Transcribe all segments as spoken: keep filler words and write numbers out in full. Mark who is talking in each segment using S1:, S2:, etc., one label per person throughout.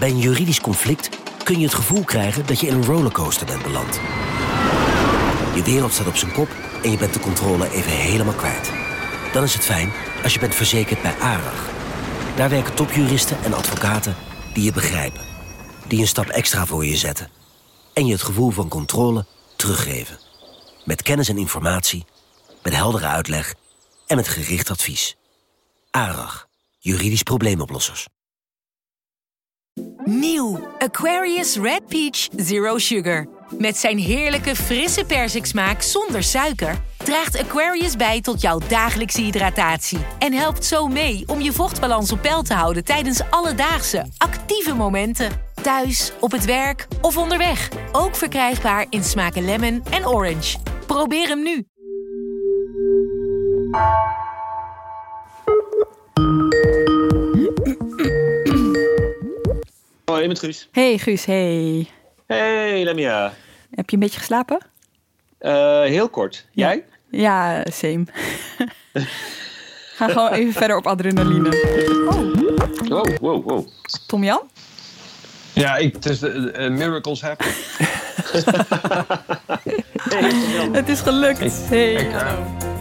S1: Bij een juridisch conflict kun je het gevoel krijgen dat je in een rollercoaster bent beland. Je wereld staat op zijn kop en je bent de controle even helemaal kwijt. Dan is het fijn als je bent verzekerd bij ARAG. Daar werken topjuristen en advocaten die je begrijpen. Die een stap extra voor je zetten. En je het gevoel van controle teruggeven. Met kennis en informatie, met heldere uitleg en met gericht advies. ARAG, juridisch probleemoplossers.
S2: Nieuw Aquarius Red Peach Zero Sugar. Met zijn heerlijke frisse persiksmaak zonder suiker draagt Aquarius bij tot jouw dagelijkse hydratatie. En helpt zo mee om je vochtbalans op peil te houden tijdens alledaagse, actieve momenten. Thuis, op het werk of onderweg. Ook verkrijgbaar in smaken lemon en orange. Probeer hem nu.
S3: Hoi, met Guus.
S4: Hey Guus, hey.
S3: Hey, Lemia.
S4: Heb je een beetje geslapen?
S3: Uh, heel kort. Jij?
S4: Ja, ja same. Ga gewoon even verder op adrenaline.
S3: Oh. Wow, wow, wow.
S4: Tom Jan?
S5: Ja, ik, het is uh, uh, miracles happen.
S4: Hey, het is gelukt. Ik, hey. Ik, uh...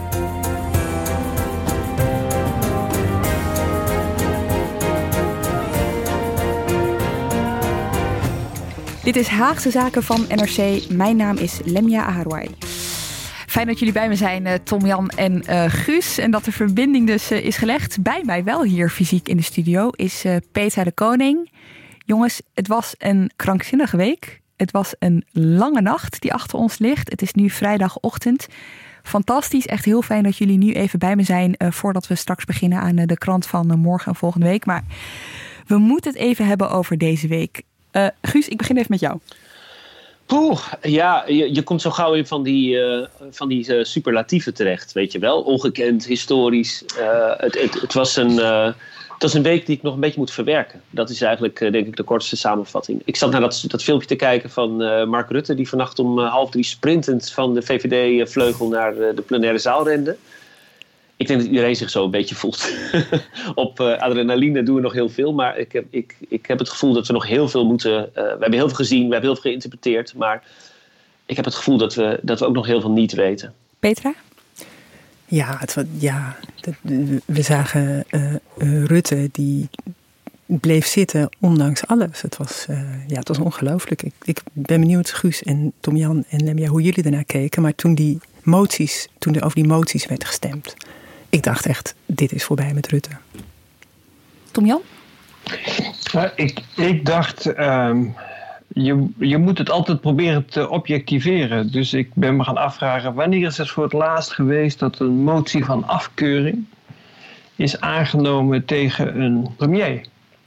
S4: Dit is Haagse Zaken van N R C. Mijn naam is Lemia Aharwai. Fijn dat jullie bij me zijn, uh, Tom Jan en uh, Guus. En dat de verbinding dus uh, is gelegd. Bij mij wel hier fysiek in de studio is uh, Petra de Koning. Jongens, het was een krankzinnige week. Het was een lange nacht die achter ons ligt. Het is nu vrijdagochtend. Fantastisch, echt heel fijn dat jullie nu even bij me zijn... Uh, voordat we straks beginnen aan uh, de krant van uh, morgen en volgende week. Maar we moeten het even hebben over deze week. Uh, Guus, ik begin even met jou.
S3: Poeh, ja, je, je komt zo gauw in van die, uh, van die uh, superlatieven terecht, weet je wel. Ongekend, historisch. Uh, het, het, het, was een, uh, het was een week die ik nog een beetje moet verwerken. Dat is eigenlijk, uh, denk ik, de kortste samenvatting. Ik zat naar dat, dat filmpje te kijken van uh, Mark Rutte... die vannacht om uh, half drie sprintend van de V V D-vleugel naar uh, de plenaire zaal rende. Ik denk dat iedereen zich zo een beetje voelt. Op uh, adrenaline doen we nog heel veel. Maar ik heb, ik, ik heb het gevoel dat we nog heel veel moeten... Uh, we hebben heel veel gezien, we hebben heel veel geïnterpreteerd. Maar ik heb het gevoel dat we, dat we ook nog heel veel niet weten.
S4: Petra?
S6: Ja, het, ja dat, we zagen uh, uh, Rutte die bleef zitten ondanks alles. Het was, uh, ja, het was ongelooflijk. Ik, ik ben benieuwd, Guus en Tom Jan en Lemia, hoe jullie ernaar keken. Maar toen, die moties, toen er over die moties werd gestemd... Ik dacht echt, dit is voorbij met Rutte.
S4: Tom Jan?
S5: Uh, ik, ik dacht, um, je, je moet het altijd proberen te objectiveren. Dus ik ben me gaan afvragen, wanneer is het voor het laatst geweest... dat een motie van afkeuring is aangenomen tegen een premier?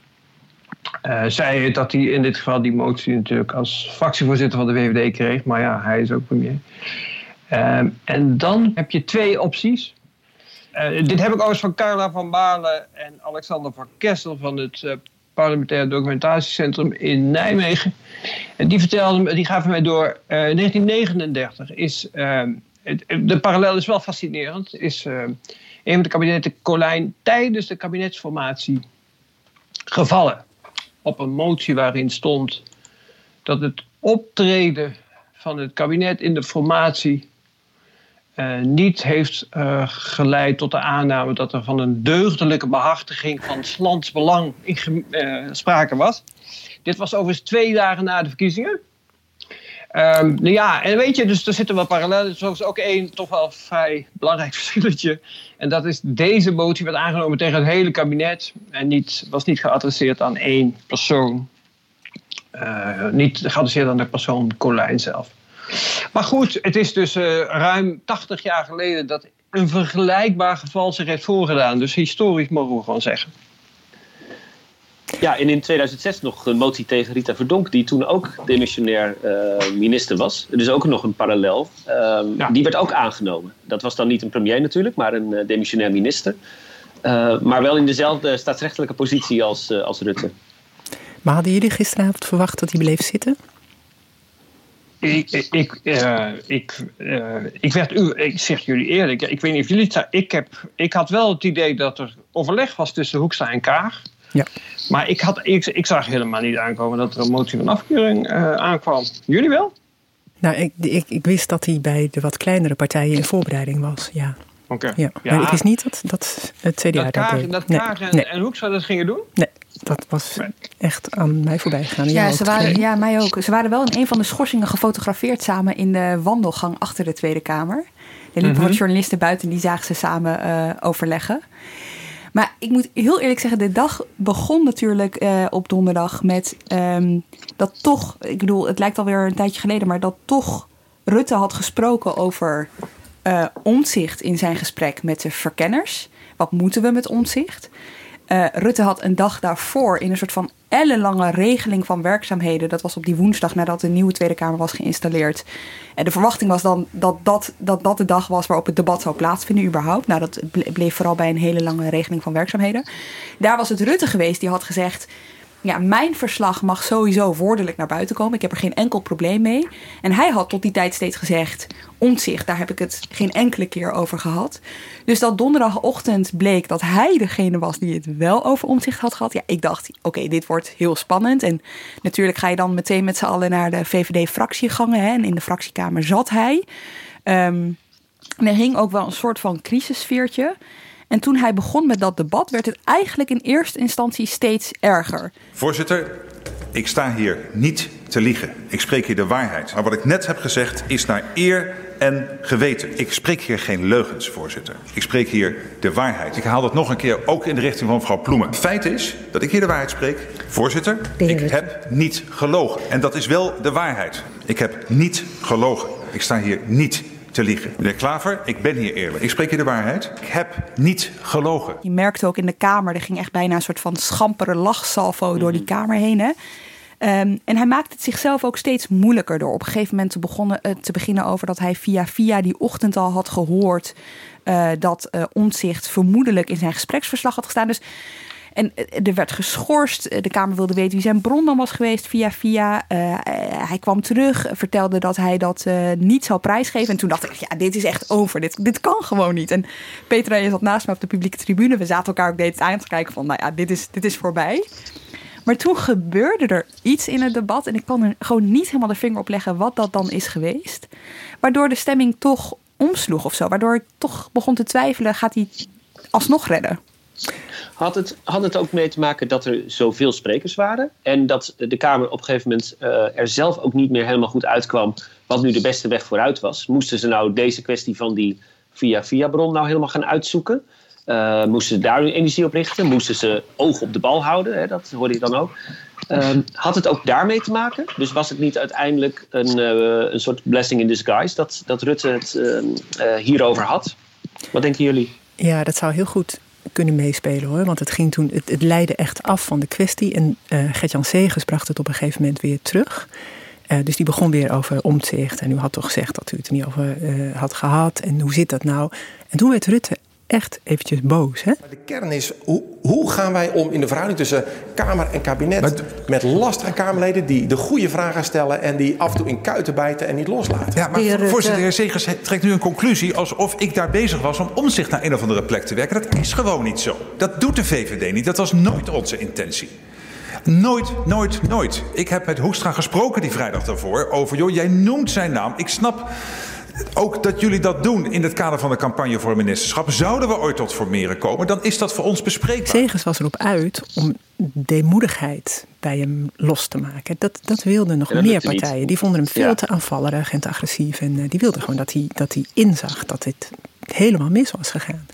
S5: Uh, zei dat hij in dit geval die motie natuurlijk als fractievoorzitter van de V V D kreeg. Maar ja, hij is ook premier. Um, en dan heb je twee opties... Uh, dit heb ik overigens van Carla van Baarle en Alexander van Kessel van het uh, Parlementaire Documentatiecentrum in Nijmegen. En die vertelden, die gaven mij door, uh, in negentien negenendertig is, uh, het, de parallel is wel fascinerend, is uh, een van de kabinetten Colijn tijdens de kabinetsformatie gevallen. Op een motie waarin stond dat het optreden van het kabinet in de formatie Uh, niet heeft uh, geleid tot de aanname dat er van een deugdelijke behartiging van 's lands belang in uh, sprake was. Dit was overigens twee dagen na de verkiezingen. Um, nou ja, en weet je, dus er zitten wel parallellen. Er is ook één toch wel vrij belangrijk verschilletje. En dat is deze motie werd aangenomen tegen het hele kabinet. En niet, was niet geadresseerd aan één persoon. Uh, niet geadresseerd aan de persoon Colijn zelf. Maar goed, het is dus uh, ruim tachtig jaar geleden dat een vergelijkbaar geval zich heeft voorgedaan. Dus historisch mogen we gewoon zeggen.
S3: Ja, en in tweeduizend zes nog een motie tegen Rita Verdonk, die toen ook demissionair uh, minister was. Dus ook nog een parallel. Um, ja. Die werd ook aangenomen. Dat was dan niet een premier natuurlijk, maar een uh, demissionair minister. Uh, maar wel in dezelfde staatsrechtelijke positie als, uh, als Rutte.
S6: Maar hadden jullie gisteravond verwacht dat hij bleef zitten?
S5: Ik, ik, uh, ik, uh, ik, werd u, ik zeg jullie eerlijk, ik weet niet of jullie het. Ik, heb, ik had wel het idee dat er overleg was tussen Hoekstra en Kaag.
S6: Ja.
S5: Maar ik, had, ik, ik zag helemaal niet aankomen dat er een motie van afkeuring uh, aankwam. Jullie wel?
S6: Nou, ik, ik, ik wist dat hij bij de wat kleinere partijen in voorbereiding was, ja.
S5: Oké.
S6: Okay. Ja.
S5: Ja.
S6: Maar ik wist niet dat, dat het C D A dat,
S5: Kaag,
S6: dat deed.
S5: Dat
S6: nee.
S5: Kaag en,
S6: nee.
S5: en Hoekstra dat gingen doen?
S6: Nee, dat was echt aan mij voorbij gegaan.
S4: Ja, ze waren, ja, mij ook. Ze waren wel in een van de schorsingen gefotografeerd samen in de wandelgang achter de Tweede Kamer. Er liepen mm-hmm. wat journalisten buiten, die zagen ze samen uh, overleggen. Maar ik moet heel eerlijk zeggen, de dag begon natuurlijk uh, op donderdag met um, dat toch, ik bedoel, het lijkt alweer een tijdje geleden, maar dat toch Rutte had gesproken over uh, Omtzigt in zijn gesprek met de verkenners. Wat moeten we met Omtzigt? Uh, Rutte had een dag daarvoor in een soort van ellenlange regeling van werkzaamheden. Dat was op die woensdag nadat de nieuwe Tweede Kamer was geïnstalleerd. En de verwachting was dan dat dat, dat dat de dag was waarop het debat zou plaatsvinden überhaupt. Nou, dat bleef vooral bij een hele lange regeling van werkzaamheden. Daar was het Rutte geweest die had gezegd, ja, mijn verslag mag sowieso woordelijk naar buiten komen. Ik heb er geen enkel probleem mee. En hij had tot die tijd steeds gezegd, Omtzigt, daar heb ik het geen enkele keer over gehad. Dus dat donderdagochtend bleek dat hij degene was die het wel over Omtzigt had gehad. Ja, ik dacht, oké, okay, dit wordt heel spannend. En natuurlijk ga je dan meteen met z'n allen naar de V V D-fractiegangen. Hè, en in de fractiekamer zat hij. Um, en er hing ook wel een soort van crisissfeertje. En toen hij begon met dat debat, werd het eigenlijk in eerste instantie steeds erger.
S7: Voorzitter, ik sta hier niet te liegen. Ik spreek hier de waarheid. Maar wat ik net heb gezegd is naar eer en geweten. Ik spreek hier geen leugens, voorzitter. Ik spreek hier de waarheid. Ik haal dat nog een keer ook in de richting van mevrouw Ploemen. Feit is dat ik hier de waarheid spreek. Voorzitter, ik heb niet gelogen. En dat is wel de waarheid. Ik heb niet gelogen. Ik sta hier niet te liegen. Meneer Klaver, ik ben hier eerlijk. Ik spreek hier de waarheid. Ik heb niet gelogen.
S4: Je merkte ook in de Kamer, er ging echt bijna een soort van schampere lachsalvo mm-hmm. door die Kamer heen. Hè? Um, en hij maakte het zichzelf ook steeds moeilijker door op een gegeven moment te, begonnen, uh, te beginnen over dat hij via via die ochtend al had gehoord uh, dat uh, Omtzigt vermoedelijk in zijn gespreksverslag had gestaan. Dus En er werd geschorst. De Kamer wilde weten wie zijn bron dan was geweest via via. Uh, hij kwam terug, vertelde dat hij dat uh, niet zou prijsgeven. En toen dacht ik, ja, dit is echt over. Dit, dit kan gewoon niet. En Petra, je zat naast me op de publieke tribune. We zaten elkaar ook de hele tijd aan te kijken van, nou ja, dit is, dit is voorbij. Maar toen gebeurde er iets in het debat. En ik kan er gewoon niet helemaal de vinger op leggen wat dat dan is geweest. Waardoor de stemming toch omsloeg of zo. Waardoor ik toch begon te twijfelen, gaat hij alsnog redden?
S3: Had het, had het ook mee te maken dat er zoveel sprekers waren en dat de Kamer op een gegeven moment uh, er zelf ook niet meer helemaal goed uitkwam wat nu de beste weg vooruit was? Moesten ze nou deze kwestie van die via-via-bron nou helemaal gaan uitzoeken? Uh, moesten ze daar hun energie op richten? Moesten ze oog op de bal houden? Hè? Dat hoorde ik dan ook. Uh, had het ook daarmee te maken? Dus was het niet uiteindelijk een, uh, een soort blessing in disguise dat, dat Rutte het uh, uh, hierover had? Wat denken jullie?
S6: Ja, dat zou heel goed kunnen meespelen hoor. Want het ging toen, het, het leidde echt af van de kwestie. En uh, Gert-Jan Segers bracht het op een gegeven moment weer terug. Uh, dus die begon weer over Omtzigt. En u had toch gezegd dat u het er niet over uh, had gehad. En hoe zit dat nou? En toen werd Rutte echt eventjes boos. Hè?
S8: De kern is, hoe, hoe gaan wij om in de verhouding tussen Kamer en kabinet maar, met lastige Kamerleden die de goede vragen stellen en die af en toe in kuiten bijten en niet loslaten.
S7: Ja, maar de voorzitter, de heer Segers trekt nu een conclusie alsof ik daar bezig was om Omtzigt naar een of andere plek te werken. Dat is gewoon niet zo. Dat doet de V V D niet. Dat was nooit onze intentie. Nooit, nooit, nooit. Ik heb met Hoekstra gesproken die vrijdag daarvoor over, joh, jij noemt zijn naam. Ik snap ook dat jullie dat doen in het kader van de campagne voor een ministerschap. Zouden we ooit tot formeren komen, dan is dat voor ons bespreekbaar.
S6: Segers was erop uit om deemoedigheid bij hem los te maken. Dat, dat wilden nog meer partijen. Niet. Die vonden hem veel ja. te aanvallerig en te agressief. En uh, die wilden gewoon dat hij, dat hij inzag dat dit helemaal mis was gegaan.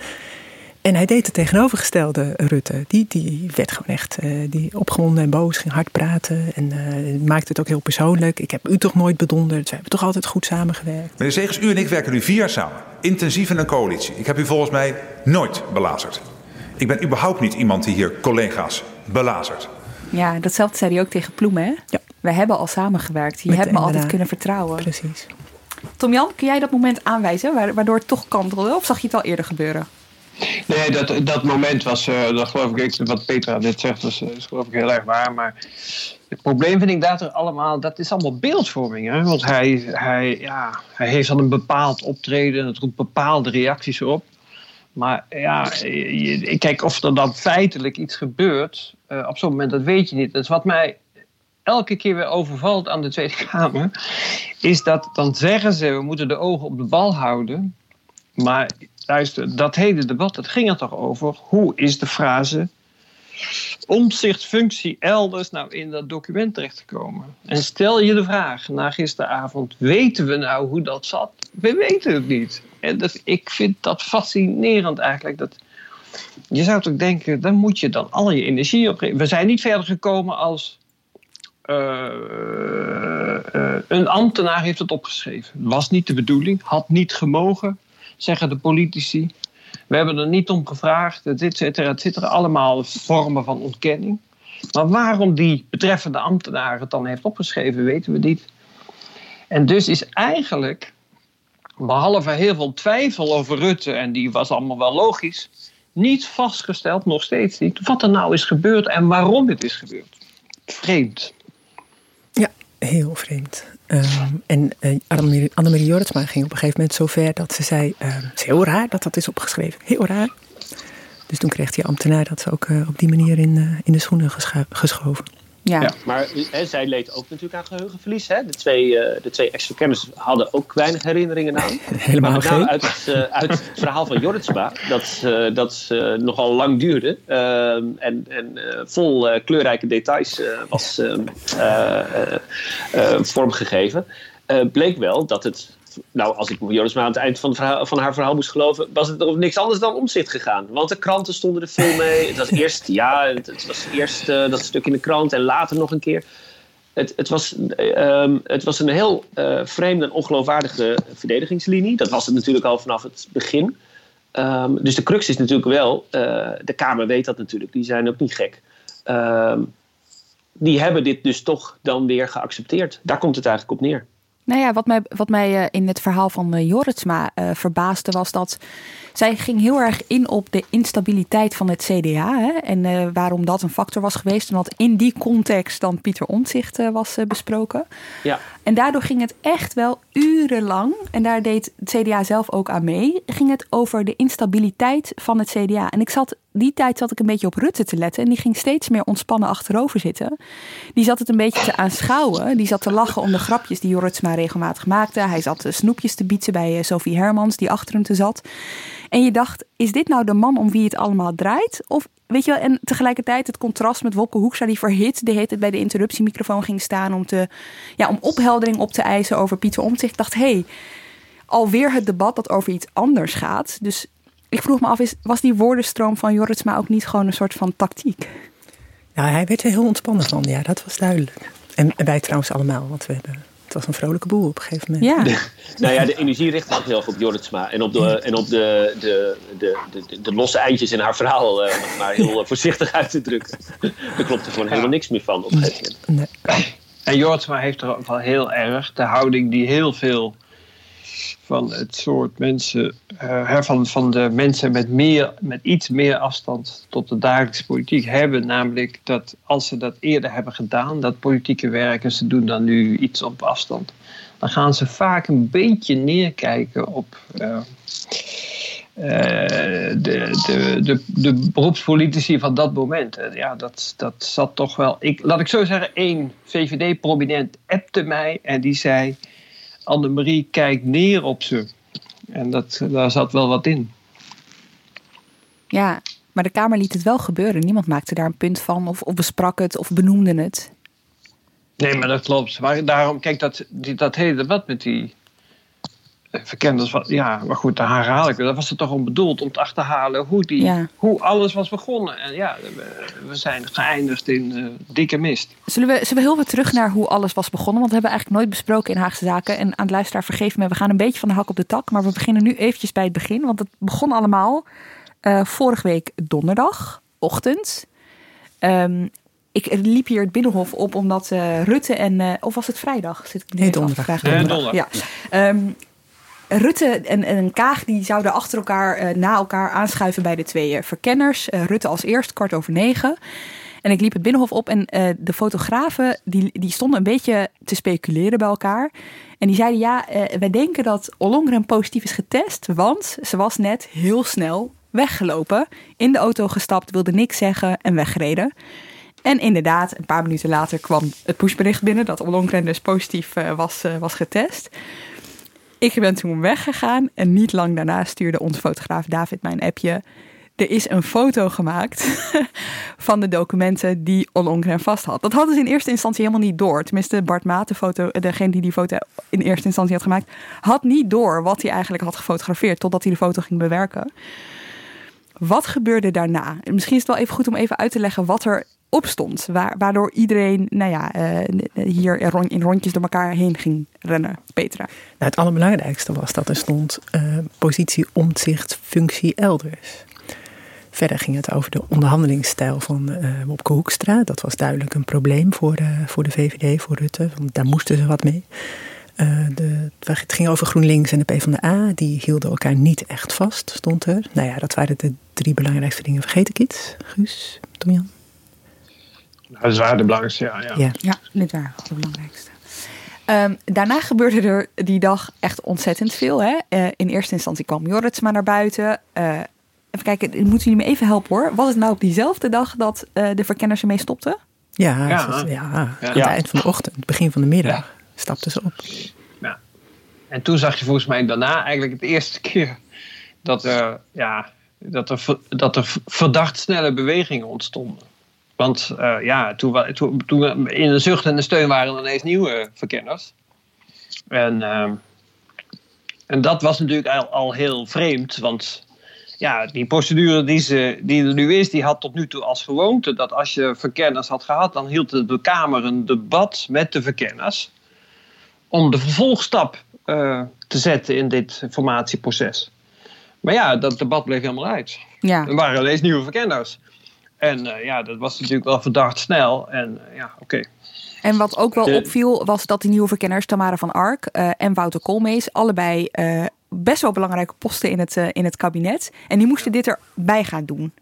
S6: En hij deed het tegenovergestelde, Rutte. Die, die werd gewoon echt uh, die opgewonden en boos, ging hard praten. En uh, maakte het ook heel persoonlijk. Ik heb u toch nooit bedonderd. We hebben toch altijd goed samengewerkt.
S7: Meneer Segers, u en ik werken nu vier jaar samen. Intensief in een coalitie. Ik heb u volgens mij nooit belazerd. Ik ben überhaupt niet iemand die hier collega's belazert.
S4: Ja, datzelfde zei hij ook tegen Ploemen, hè? Ja. We hebben al samengewerkt. Je Met hebt me altijd daarna. kunnen vertrouwen.
S6: Precies.
S4: Tom-Jan, kun jij dat moment aanwijzen waardoor het toch kantelde? Of zag je het al eerder gebeuren?
S5: Nee, dat, dat moment was, uh, dat geloof ik, wat Petra net zegt, was, is geloof ik heel erg waar. Maar het probleem vind ik dat er allemaal, dat is allemaal beeldvorming. Hè? Want hij, hij, ja, hij heeft dan een bepaald optreden, het roept bepaalde reacties op. Maar ja, kijk, of er dan feitelijk iets gebeurt, uh, op zo'n moment, dat weet je niet. Dus wat mij elke keer weer overvalt aan de Tweede Kamer, is dat dan zeggen ze, we moeten de ogen op de bal houden. Maar luister, dat hele debat, dat ging er toch over, hoe is de frase omzichtfunctie elders nou in dat document terechtgekomen? En stel je de vraag na gisteravond, weten we nou hoe dat zat? We weten het niet. En dat, ik vind dat fascinerend eigenlijk. Dat, je zou toch denken, dan moet je dan al je energie opgeven. We zijn niet verder gekomen als uh, uh, een ambtenaar heeft het opgeschreven. Was niet de bedoeling, had niet gemogen, zeggen de politici. We hebben er niet om gevraagd, et cetera, et cetera. Allemaal vormen van ontkenning. Maar waarom die betreffende ambtenaar het dan heeft opgeschreven, weten we niet. En dus is eigenlijk, behalve heel veel twijfel over Rutte, en die was allemaal wel logisch, niet vastgesteld, nog steeds niet, wat er nou is gebeurd en waarom het is gebeurd. Vreemd.
S6: Ja, heel vreemd. Um, en uh, Annemarie, Annemarie Jorritsma ging op een gegeven moment zo ver dat ze zei, uh, het is heel raar dat dat is opgeschreven. Heel raar. Dus toen kreeg die ambtenaar dat ze ook uh, op die manier in, uh, in de schoenen gescha- geschoven.
S4: Ja.
S3: Ja, maar he, zij leed ook natuurlijk aan geheugenverlies. Hè? De twee, uh, de twee ex-verkenners hadden ook weinig herinneringen aan.
S6: Helemaal
S3: maar
S6: geen.
S3: nou, uit, het, uh, uit het verhaal van Jorritsma, dat, uh, dat uh, nogal lang duurde uh, en, en uh, vol uh, kleurrijke details uh, was uh, uh, uh, uh, vormgegeven, uh, bleek wel dat het, nou, als ik Jorritsma aan het eind van, het verhaal, van haar verhaal moest geloven, was het over niks anders dan Omtzigt gegaan. Want de kranten stonden er vol mee. Het was eerst, ja, het, het was eerst uh, dat stuk in de krant en later nog een keer. Het, het, was, uh, het was een heel uh, vreemde en ongeloofwaardige verdedigingslinie. Dat was het natuurlijk al vanaf het begin. Um, dus de crux is natuurlijk wel, uh, de Kamer weet dat natuurlijk, die zijn ook niet gek. Um, die hebben dit dus toch dan weer geaccepteerd. Daar komt het eigenlijk op neer.
S4: Nou ja, wat mij, wat mij uh, in het verhaal van uh, Jorritsma uh, verbaasde was dat zij ging heel erg in op de instabiliteit van het C D A. Hè, en uh, waarom dat een factor was geweest. En dat in die context dan Pieter Omtzigt uh, was uh, besproken.
S3: Ja.
S4: En daardoor ging het echt wel urenlang, en daar deed het C D A zelf ook aan mee, ging het over de instabiliteit van het C D A. En ik zat, die tijd zat ik een beetje op Rutte te letten. En die ging steeds meer ontspannen achterover zitten. Die zat het een beetje te aanschouwen. Die zat te lachen om de grapjes die Jorritsma regelmatig maakte. Hij zat snoepjes te bietsen bij uh, Sophie Hermans, die achter hem te zat. En je dacht, is dit nou de man om wie het allemaal draait? Of, weet je wel, en tegelijkertijd het contrast met Wopke Hoekstra, die verhit de hele bij de interruptiemicrofoon ging staan om, te, ja, om opheldering op te eisen over Pieter Omtzigt. Ik dacht, hé, hey, alweer het debat dat over iets anders gaat. Dus ik vroeg me af, is, was die woordenstroom van Jorritsma ook niet gewoon een soort van tactiek?
S6: Nou, hij werd er heel ontspannen van, ja, dat was duidelijk. En wij trouwens allemaal, want we hebben... Het was een vrolijke boel op een gegeven moment.
S4: Ja.
S3: De, nou ja, de energie richt zich heel erg op Jorritsma. En op de, en op de, de, de, de, de losse eindjes in haar verhaal. Uh, maar heel voorzichtig uit te drukken. Daar klopt er gewoon helemaal niks meer van op een gegeven moment.
S5: Nee. En Jorritsma heeft er wel heel erg de houding die heel veel van het soort mensen, uh, van, van de mensen met, meer, met iets meer afstand tot de dagelijkse politiek hebben. Namelijk dat als ze dat eerder hebben gedaan, dat politieke werk, en ze doen dan nu iets op afstand, dan gaan ze vaak een beetje neerkijken op uh, uh, de, de, de, de beroepspolitici van dat moment. En ja, dat, dat zat toch wel. Ik, laat ik zo zeggen, één V V D-prominent appte mij en die zei: Annemarie kijkt neer op ze. En dat, daar zat wel wat in.
S4: Ja, maar de Kamer liet het wel gebeuren. Niemand maakte daar een punt van of, of besprak het of benoemde het.
S5: Nee, maar dat klopt. Maar daarom, kijk, dat, die, dat hele debat met die verkenners, ja, maar goed, daar herhaal ik. Dat was er toch om bedoeld, om te achterhalen hoe, die, ja. hoe alles was begonnen. En ja, we, we zijn geëindigd in uh, dikke mist.
S4: Zullen we, zullen we heel weer terug naar hoe alles was begonnen? Want we hebben eigenlijk nooit besproken in Haagse Zaken. En aan het luisteraar, vergeef me, we gaan een beetje van de hak op de tak. Maar we beginnen nu eventjes bij het begin. Want het begon allemaal uh, vorige week donderdag, ochtend. Um, Ik liep hier het Binnenhof op omdat uh, Rutte en... Uh, of was het vrijdag? Zit ik
S6: nee, donderdag.
S5: Nee, donderdag.
S4: Ja. Um, Rutte en, en Kaag die zouden achter elkaar, uh, na elkaar aanschuiven bij de twee uh, verkenners. Uh, Rutte als eerst, kwart over negen. En ik liep het Binnenhof op en uh, de fotografen die, die stonden een beetje te speculeren bij elkaar. En die zeiden, ja, uh, wij denken dat Ollongren positief is getest, want ze was net heel snel weggelopen. In de auto gestapt, wilde niks zeggen en weggereden. En inderdaad, een paar minuten later kwam het pushbericht binnen dat Ollongren dus positief uh, was, uh, was getest. Ik ben toen weggegaan en niet lang daarna stuurde onze fotograaf David mij een appje. Er is een foto gemaakt van de documenten die Ollongren vast had. Dat hadden ze in eerste instantie helemaal niet door. Tenminste, Bart Maat, de foto, degene die die foto in eerste instantie had gemaakt, had niet door wat hij eigenlijk had gefotografeerd totdat hij de foto ging bewerken. Wat gebeurde daarna? Misschien is het wel even goed om even uit te leggen wat er op stond. Waardoor iedereen nou ja, uh, hier in rondjes door elkaar heen ging rennen. Petra.
S6: Nou, het allerbelangrijkste was dat er stond uh, positie Omtzigt, functie elders. Verder ging het over de onderhandelingsstijl van uh, Wopke Hoekstra. Dat was duidelijk een probleem voor, uh, voor de V V D, voor Rutte. Want daar moesten ze wat mee. Uh, de, het ging over GroenLinks en de PvdA. Die hielden elkaar niet echt vast, stond er. Nou ja, dat waren de drie belangrijkste dingen. Vergeet ik iets? Guus, Tom-Jan?
S5: Nou, dat waren de belangrijkste, ja. Ja,
S4: ja, ja dit waren de belangrijkste. Um, daarna gebeurde er die dag echt ontzettend veel. Hè? Uh, in eerste instantie kwam Jorritsma naar buiten. Uh, even kijken, moeten jullie me even helpen hoor. Was het nou op diezelfde dag dat uh, de verkenners ermee stopten?
S6: Ja, ja. Was, ja, ja. ja. Aan het eind van de ochtend, begin van de middag, ja. stapten ze op.
S5: Ja. En toen zag je volgens mij daarna eigenlijk het eerste keer dat er, ja, dat er, dat er verdacht snelle bewegingen ontstonden. Want uh, ja, toen, toen, toen we in de zucht en de steun waren ineens nieuwe verkenners. En, uh, en dat was natuurlijk al, al heel vreemd. Want ja, die procedure die, ze, die er nu is, die had tot nu toe als gewoonte dat als je verkenners had gehad, dan hield de Kamer een debat met de verkenners om de vervolgstap uh, te zetten in dit formatieproces. Maar ja, dat debat bleef helemaal uit.
S4: Ja.
S5: Er waren ineens nieuwe verkenners. En uh, ja, dat was natuurlijk wel verdacht snel. En uh, ja, oké. Okay.
S4: En wat ook wel opviel was dat die nieuwe verkenners, Tamara van Ark uh, en Wouter Koolmees, allebei uh, best wel belangrijke posten in het, uh, in het kabinet. En die moesten dit erbij gaan doen.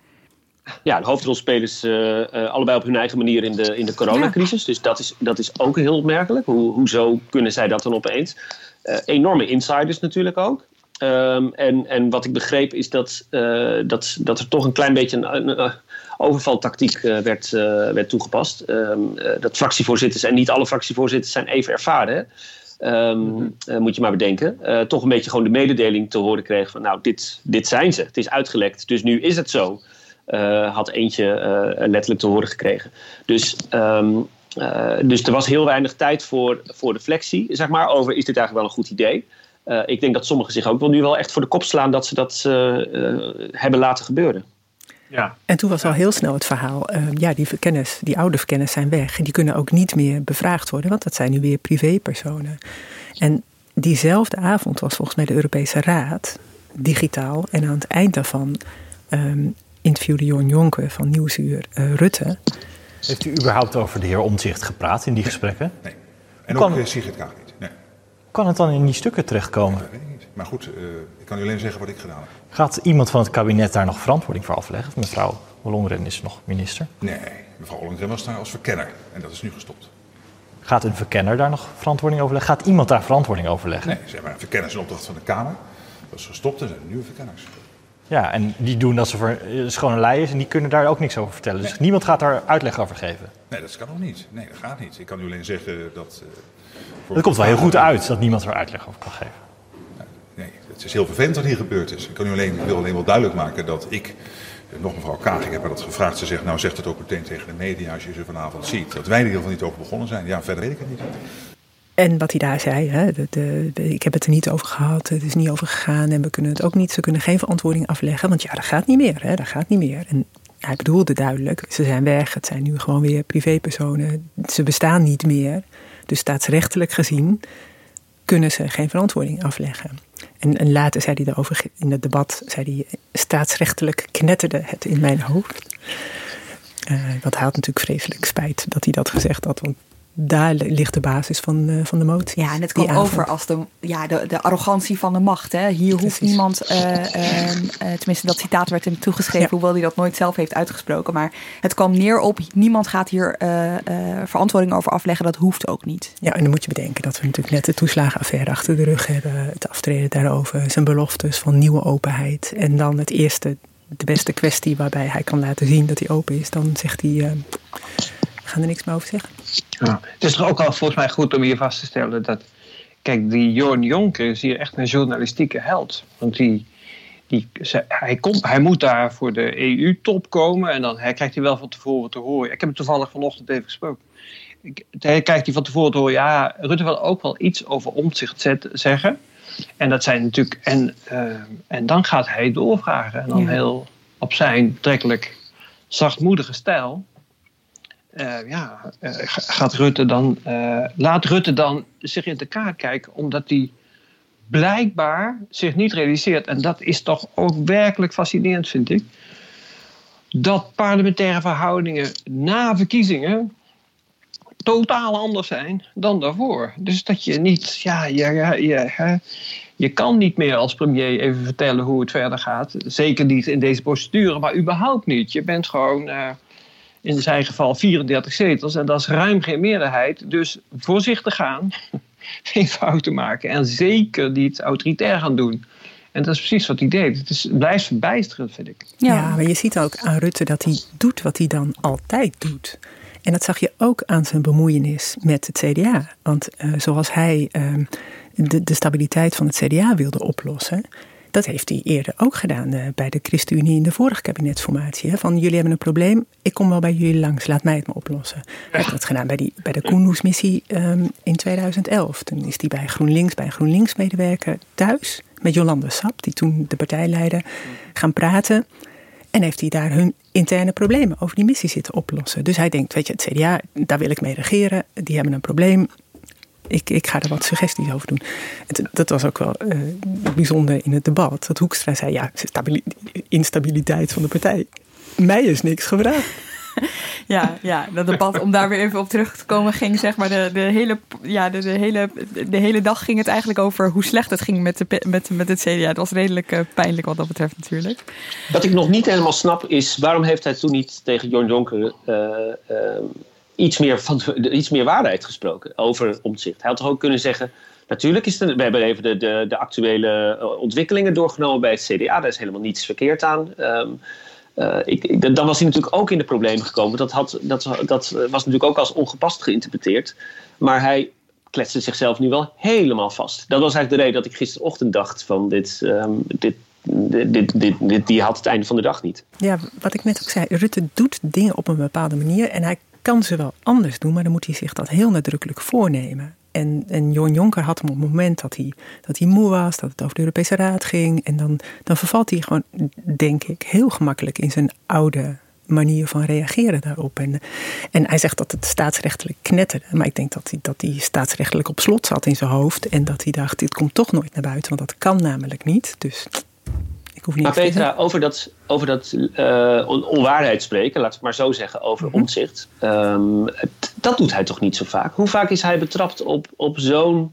S3: Ja, de hoofdrolspelers uh, uh, allebei op hun eigen manier in de, in de coronacrisis. Ja. Dus dat is, dat is ook heel opmerkelijk. Hoe, hoezo kunnen zij dat dan opeens? Uh, enorme insiders natuurlijk ook. Um, en, en wat ik begreep is dat, uh, dat, dat er toch een klein beetje een, een, een overvaltactiek uh, werd, uh, werd toegepast. Um, uh, dat fractievoorzitters, en niet alle fractievoorzitters zijn even ervaren. Um, mm-hmm. uh, moet je maar bedenken. Uh, toch een beetje gewoon de mededeling te horen kregen van nou, dit, dit zijn ze. Het is uitgelekt, dus nu is het zo. Uh, had eentje uh, letterlijk te horen gekregen. Dus, um, uh, dus er was heel weinig tijd voor, voor reflectie, zeg maar, over is dit eigenlijk wel een goed idee. Uh, ik denk dat sommigen zich ook wel nu wel echt voor de kop slaan dat ze dat uh, uh, hebben laten gebeuren.
S6: Ja. En toen was al heel snel het verhaal, uh, ja, die verkenners, die oude verkenners zijn weg. En die kunnen ook niet meer bevraagd worden, want dat zijn nu weer privépersonen. En diezelfde avond was volgens mij de Europese Raad, digitaal. En aan het eind daarvan um, interviewde Jorn Jonker van Nieuwsuur uh, Rutte.
S9: Heeft u überhaupt over de heer Omtzigt gepraat in die nee, gesprekken?
S7: Nee. En ook kan... Sigrid Kaag niet. Nee.
S9: Kan het dan in die stukken terechtkomen?
S7: Dat weet ik niet. Maar goed, uh, ik kan u alleen zeggen wat ik gedaan heb.
S9: Gaat iemand van het kabinet daar nog verantwoording voor afleggen? Mevrouw Ollongren is nog minister.
S7: Nee, mevrouw Ollongren was daar als verkenner. En dat is nu gestopt.
S9: Gaat een verkenner daar nog verantwoording over leggen? Gaat iemand daar verantwoording over leggen?
S7: Nee, zeg maar, een verkenner is een opdracht van de Kamer. Dat is gestopt en zijn nieuwe verkenners.
S9: Ja, en die doen dat ze voor schone lei is en die kunnen daar ook niks over vertellen. Dus nee. Niemand gaat daar uitleg over geven?
S7: Nee, dat kan nog niet. Nee, dat gaat niet. Ik kan u alleen zeggen dat... Uh,
S9: Het komt wel heel goed uit dat niemand er uitleg over kan geven.
S7: Nee, het is heel vervelend wat hier gebeurd is. Ik kan u alleen, ik wil alleen wel duidelijk maken dat ik, nog mevrouw Kaag, ik heb haar dat gevraagd. Ze zegt, nou zegt het ook meteen tegen de media als je ze vanavond ziet. Dat wij er in ieder geval niet over begonnen zijn. Ja, verder weet ik het niet.
S6: En wat hij daar zei, hè, de, de, de, ik heb het er niet over gehad, het is niet over gegaan en we kunnen het ook niet, ze kunnen geen verantwoording afleggen. Want ja, dat gaat niet meer, hè, dat gaat niet meer. En hij bedoelde duidelijk, ze zijn weg, het zijn nu gewoon weer privépersonen, ze bestaan niet meer. Dus staatsrechtelijk gezien kunnen ze geen verantwoording afleggen. En, en later zei hij daarover in het debat, zei hij, staatsrechtelijk knetterde het in mijn hoofd. Uh, dat hij had natuurlijk vreselijk spijt dat hij dat gezegd had, want daar ligt de basis van, uh, van de motie.
S4: Ja, en het kwam over als de, ja, de, de arrogantie van de macht. Hè. Hier Precies. hoeft niemand, uh, uh, uh, tenminste dat citaat werd hem toegeschreven, ja. hoewel hij dat nooit zelf heeft uitgesproken. Maar het kwam neer op, niemand gaat hier uh, uh, verantwoording over afleggen, dat hoeft ook niet.
S6: Ja, en dan moet je bedenken dat we natuurlijk net de toeslagenaffaire achter de rug hebben. Het aftreden daarover, zijn beloftes van nieuwe openheid. En dan het eerste de beste kwestie waarbij hij kan laten zien dat hij open is, dan zegt hij, uh, we gaan er niks meer over zeggen.
S5: Ja, het is toch ook al volgens mij goed om hier vast te stellen dat, kijk, die Jorn Jonker is hier echt een journalistieke held. Want die, die, hij, komt, hij moet daar voor de E U-top komen en dan hij krijgt hij wel van tevoren te horen. Ik heb hem toevallig vanochtend even gesproken. Hij krijgt hij van tevoren te horen, ja, Rutte wil ook wel iets over Omtzigt zeggen. En dat zijn natuurlijk, en, uh, en dan gaat hij doorvragen. En dan ja. heel op zijn betrekkelijk zachtmoedige stijl. Uh, ja, uh, gaat Rutte dan, uh, laat Rutte dan zich in de kaart kijken, omdat hij blijkbaar zich niet realiseert. En dat is toch ook werkelijk fascinerend, vind ik. Dat parlementaire verhoudingen na verkiezingen totaal anders zijn dan daarvoor. Dus dat je niet, ja, je, je, je, je kan niet meer als premier even vertellen hoe het verder gaat. Zeker niet in deze procedure, maar überhaupt niet. Je bent gewoon uh, in zijn geval vierendertig zetels en dat is ruim geen meerderheid. Dus voorzichtig gaan, geen fouten maken en zeker niet autoritair gaan doen. En dat is precies wat hij deed. Het, is, het blijft verbijsterend, vind ik.
S6: Ja. ja, maar je ziet ook aan Rutte dat hij doet wat hij dan altijd doet. En dat zag je ook aan zijn bemoeienis met het C D A. Want uh, zoals hij uh, de, de stabiliteit van het C D A wilde oplossen, dat heeft hij eerder ook gedaan uh, bij de ChristenUnie in de vorige kabinetsformatie. Hè? Van jullie hebben een probleem, ik kom wel bij jullie langs, laat mij het maar oplossen. Hij heeft dat gedaan bij, die, bij de Koenhoes-missie um, in tweeduizend elf. Toen is hij bij GroenLinks, bij een GroenLinks-medewerker thuis met Jolande Sap, die toen de partij leidde, gaan praten. En heeft hij daar hun interne problemen over die missie zitten oplossen. Dus hij denkt, weet je, het C D A, daar wil ik mee regeren. Die hebben een probleem. Ik, ik ga er wat suggesties over doen. Het, dat was ook wel uh, bijzonder in het debat. Dat Hoekstra zei, ja, stabili- instabiliteit van de partij. Mij is niks gevraagd.
S4: Ja, ja, dat debat, om daar weer even op terug te komen, ging zeg maar de, de, hele, ja, de, de, hele, de hele dag ging het eigenlijk over hoe slecht het ging met, de, met, met het C D A. Dat was redelijk uh, pijnlijk wat dat betreft natuurlijk.
S3: Wat ik nog niet helemaal snap is, waarom heeft hij toen niet tegen Jorn Jonker uh, uh, iets, meer van, iets meer waarheid gesproken over Omtzigt? Hij had toch ook kunnen zeggen, natuurlijk is er, we hebben even de, de, de actuele ontwikkelingen doorgenomen bij het C D A. Daar is helemaal niets verkeerd aan. Um, Uh, ik, ik, dan was hij natuurlijk ook in de problemen gekomen. Dat, had, dat, dat was natuurlijk ook als ongepast geïnterpreteerd. Maar hij kletste zichzelf nu wel helemaal vast. Dat was eigenlijk de reden dat ik gisterochtend dacht van dit, um, dit, dit, dit, dit, dit, die had het einde van de dag niet.
S6: Ja, wat ik net ook zei, Rutte doet dingen op een bepaalde manier en hij kan ze wel anders doen, maar dan moet hij zich dat heel nadrukkelijk voornemen. En, en Jorn Jonker had hem op het moment dat hij, dat hij moe was, dat het over de Europese Raad ging. En dan, dan vervalt hij gewoon, denk ik, heel gemakkelijk in zijn oude manier van reageren daarop. En, en hij zegt dat het staatsrechtelijk knetterde. Maar ik denk dat hij, dat hij staatsrechtelijk op slot zat in zijn hoofd. En dat hij dacht, dit komt toch nooit naar buiten, want dat kan namelijk niet. Dus ik hoef niet
S3: maar Petra, over dat, over dat uh, on- onwaarheid spreken, laat ik maar zo zeggen, over mm-hmm. Omtzigt. Um, t- dat doet hij toch niet zo vaak? Hoe vaak is hij betrapt op, op, zo'n,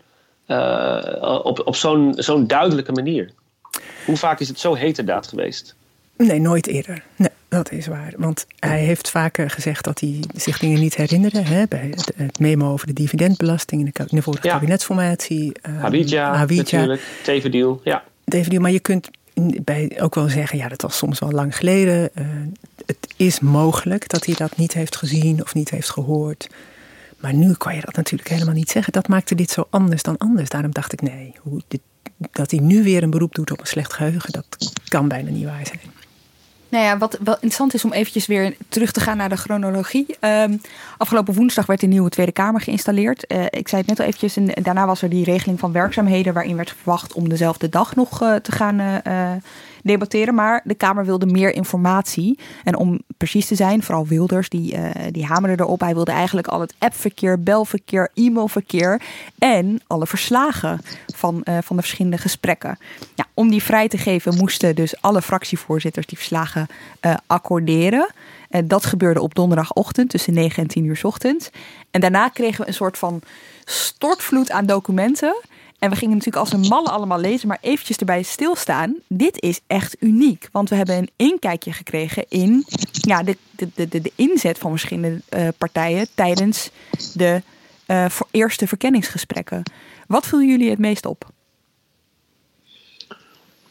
S3: uh, op, op zo'n, zo'n duidelijke manier? Hoe vaak is het zo heterdaad geweest?
S6: Nee, nooit eerder. Nee, dat is waar. Want hij heeft vaker gezegd dat hij zich dingen niet herinnerde. Hè, bij het, het memo over de dividendbelasting in de, in de vorige ja. kabinetsformatie. Uh,
S3: Habidja, natuurlijk. Tevendeal, ja.
S6: Tevendeal, maar je kunt bij ook wel zeggen, ja, dat was soms wel lang geleden. Uh, het is mogelijk dat hij dat niet heeft gezien of niet heeft gehoord. Maar nu kan je dat natuurlijk helemaal niet zeggen. Dat maakte dit zo anders dan anders. Daarom dacht ik, nee, hoe dit, dat hij nu weer een beroep doet op een slecht geheugen, dat kan bijna niet waar zijn.
S4: Nou ja, wat wel interessant is om eventjes weer terug te gaan naar de chronologie. Um, afgelopen woensdag werd de nieuwe Tweede Kamer geïnstalleerd. Uh, ik zei het net al eventjes. En daarna was er die regeling van werkzaamheden waarin werd verwacht om dezelfde dag nog uh, te gaan uh, debatteren. Maar de Kamer wilde meer informatie. En om precies te zijn, vooral Wilders, die, uh, die hamerde erop. Hij wilde eigenlijk al het appverkeer, belverkeer, e-mailverkeer en alle verslagen van, uh, van de verschillende gesprekken. Ja, om die vrij te geven moesten dus alle fractievoorzitters die verslagen uh, accorderen. Uh, dat gebeurde op donderdagochtend tussen negen en tien uur 's ochtends. En daarna kregen we een soort van stortvloed aan documenten. En we gingen natuurlijk als een malle allemaal lezen, maar eventjes erbij stilstaan. Dit is echt uniek, want we hebben een inkijkje gekregen in ja, de, de, de, de inzet van verschillende uh, partijen tijdens de uh, voor eerste verkenningsgesprekken. Wat viel jullie het meest op?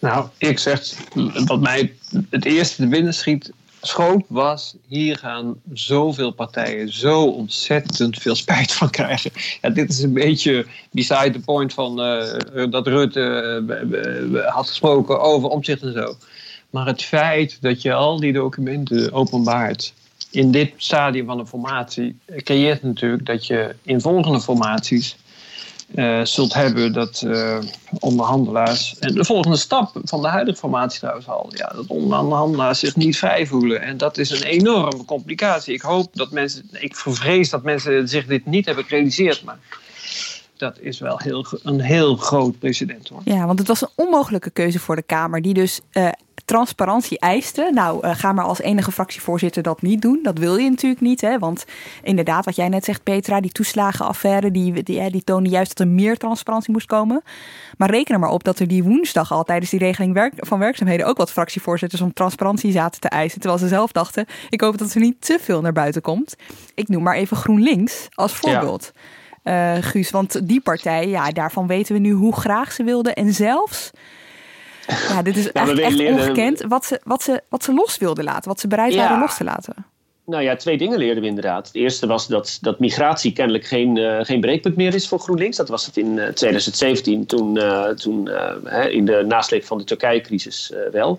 S5: Nou, ik zeg, wat mij het eerste te binnen schiet, schoot was, hier gaan zoveel partijen zo ontzettend veel spijt van krijgen. Ja, dit is een beetje beside the point van uh, dat Rutte uh, had gesproken over Omtzigt en zo. Maar het feit dat je al die documenten openbaart in dit stadium van de formatie creëert natuurlijk dat je in volgende formaties Uh, zult hebben dat uh, onderhandelaars... En de volgende stap van de huidige formatie trouwens al... Ja, dat onderhandelaars zich niet vrij voelen. En dat is een enorme complicatie. Ik hoop dat mensen... Ik vrees dat mensen zich dit niet hebben gerealiseerd. Maar dat is wel heel, een heel groot precedent, hoor.
S4: Ja, want het was een onmogelijke keuze voor de Kamer... die dus uh, transparantie eiste. Nou, uh, ga maar als enige fractievoorzitter dat niet doen. Dat wil je natuurlijk niet, hè. Want inderdaad, wat jij net zegt, Petra... die toeslagenaffaire, die, die, die toonde juist dat er meer transparantie moest komen. Maar reken er maar op dat er die woensdag al... tijdens die regeling werk, van werkzaamheden... ook wat fractievoorzitters om transparantie zaten te eisen. Terwijl ze zelf dachten, ik hoop dat er niet te veel naar buiten komt. Ik noem maar even GroenLinks als voorbeeld. Ja. Uh, Guus, want die partij, ja, daarvan weten we nu hoe graag ze wilden. En zelfs, ja, dit is echt, echt ongekend, wat ze, wat, ze, wat ze los wilden laten. Wat ze bereid ja. waren los te laten.
S3: Nou ja, twee dingen leerden we inderdaad. Het eerste was dat, dat migratie kennelijk geen, uh, geen breekpunt meer is voor GroenLinks. Dat was het in uh, twintig zeventien, toen, uh, toen uh, in de nasleep van de Turkije-crisis uh, wel.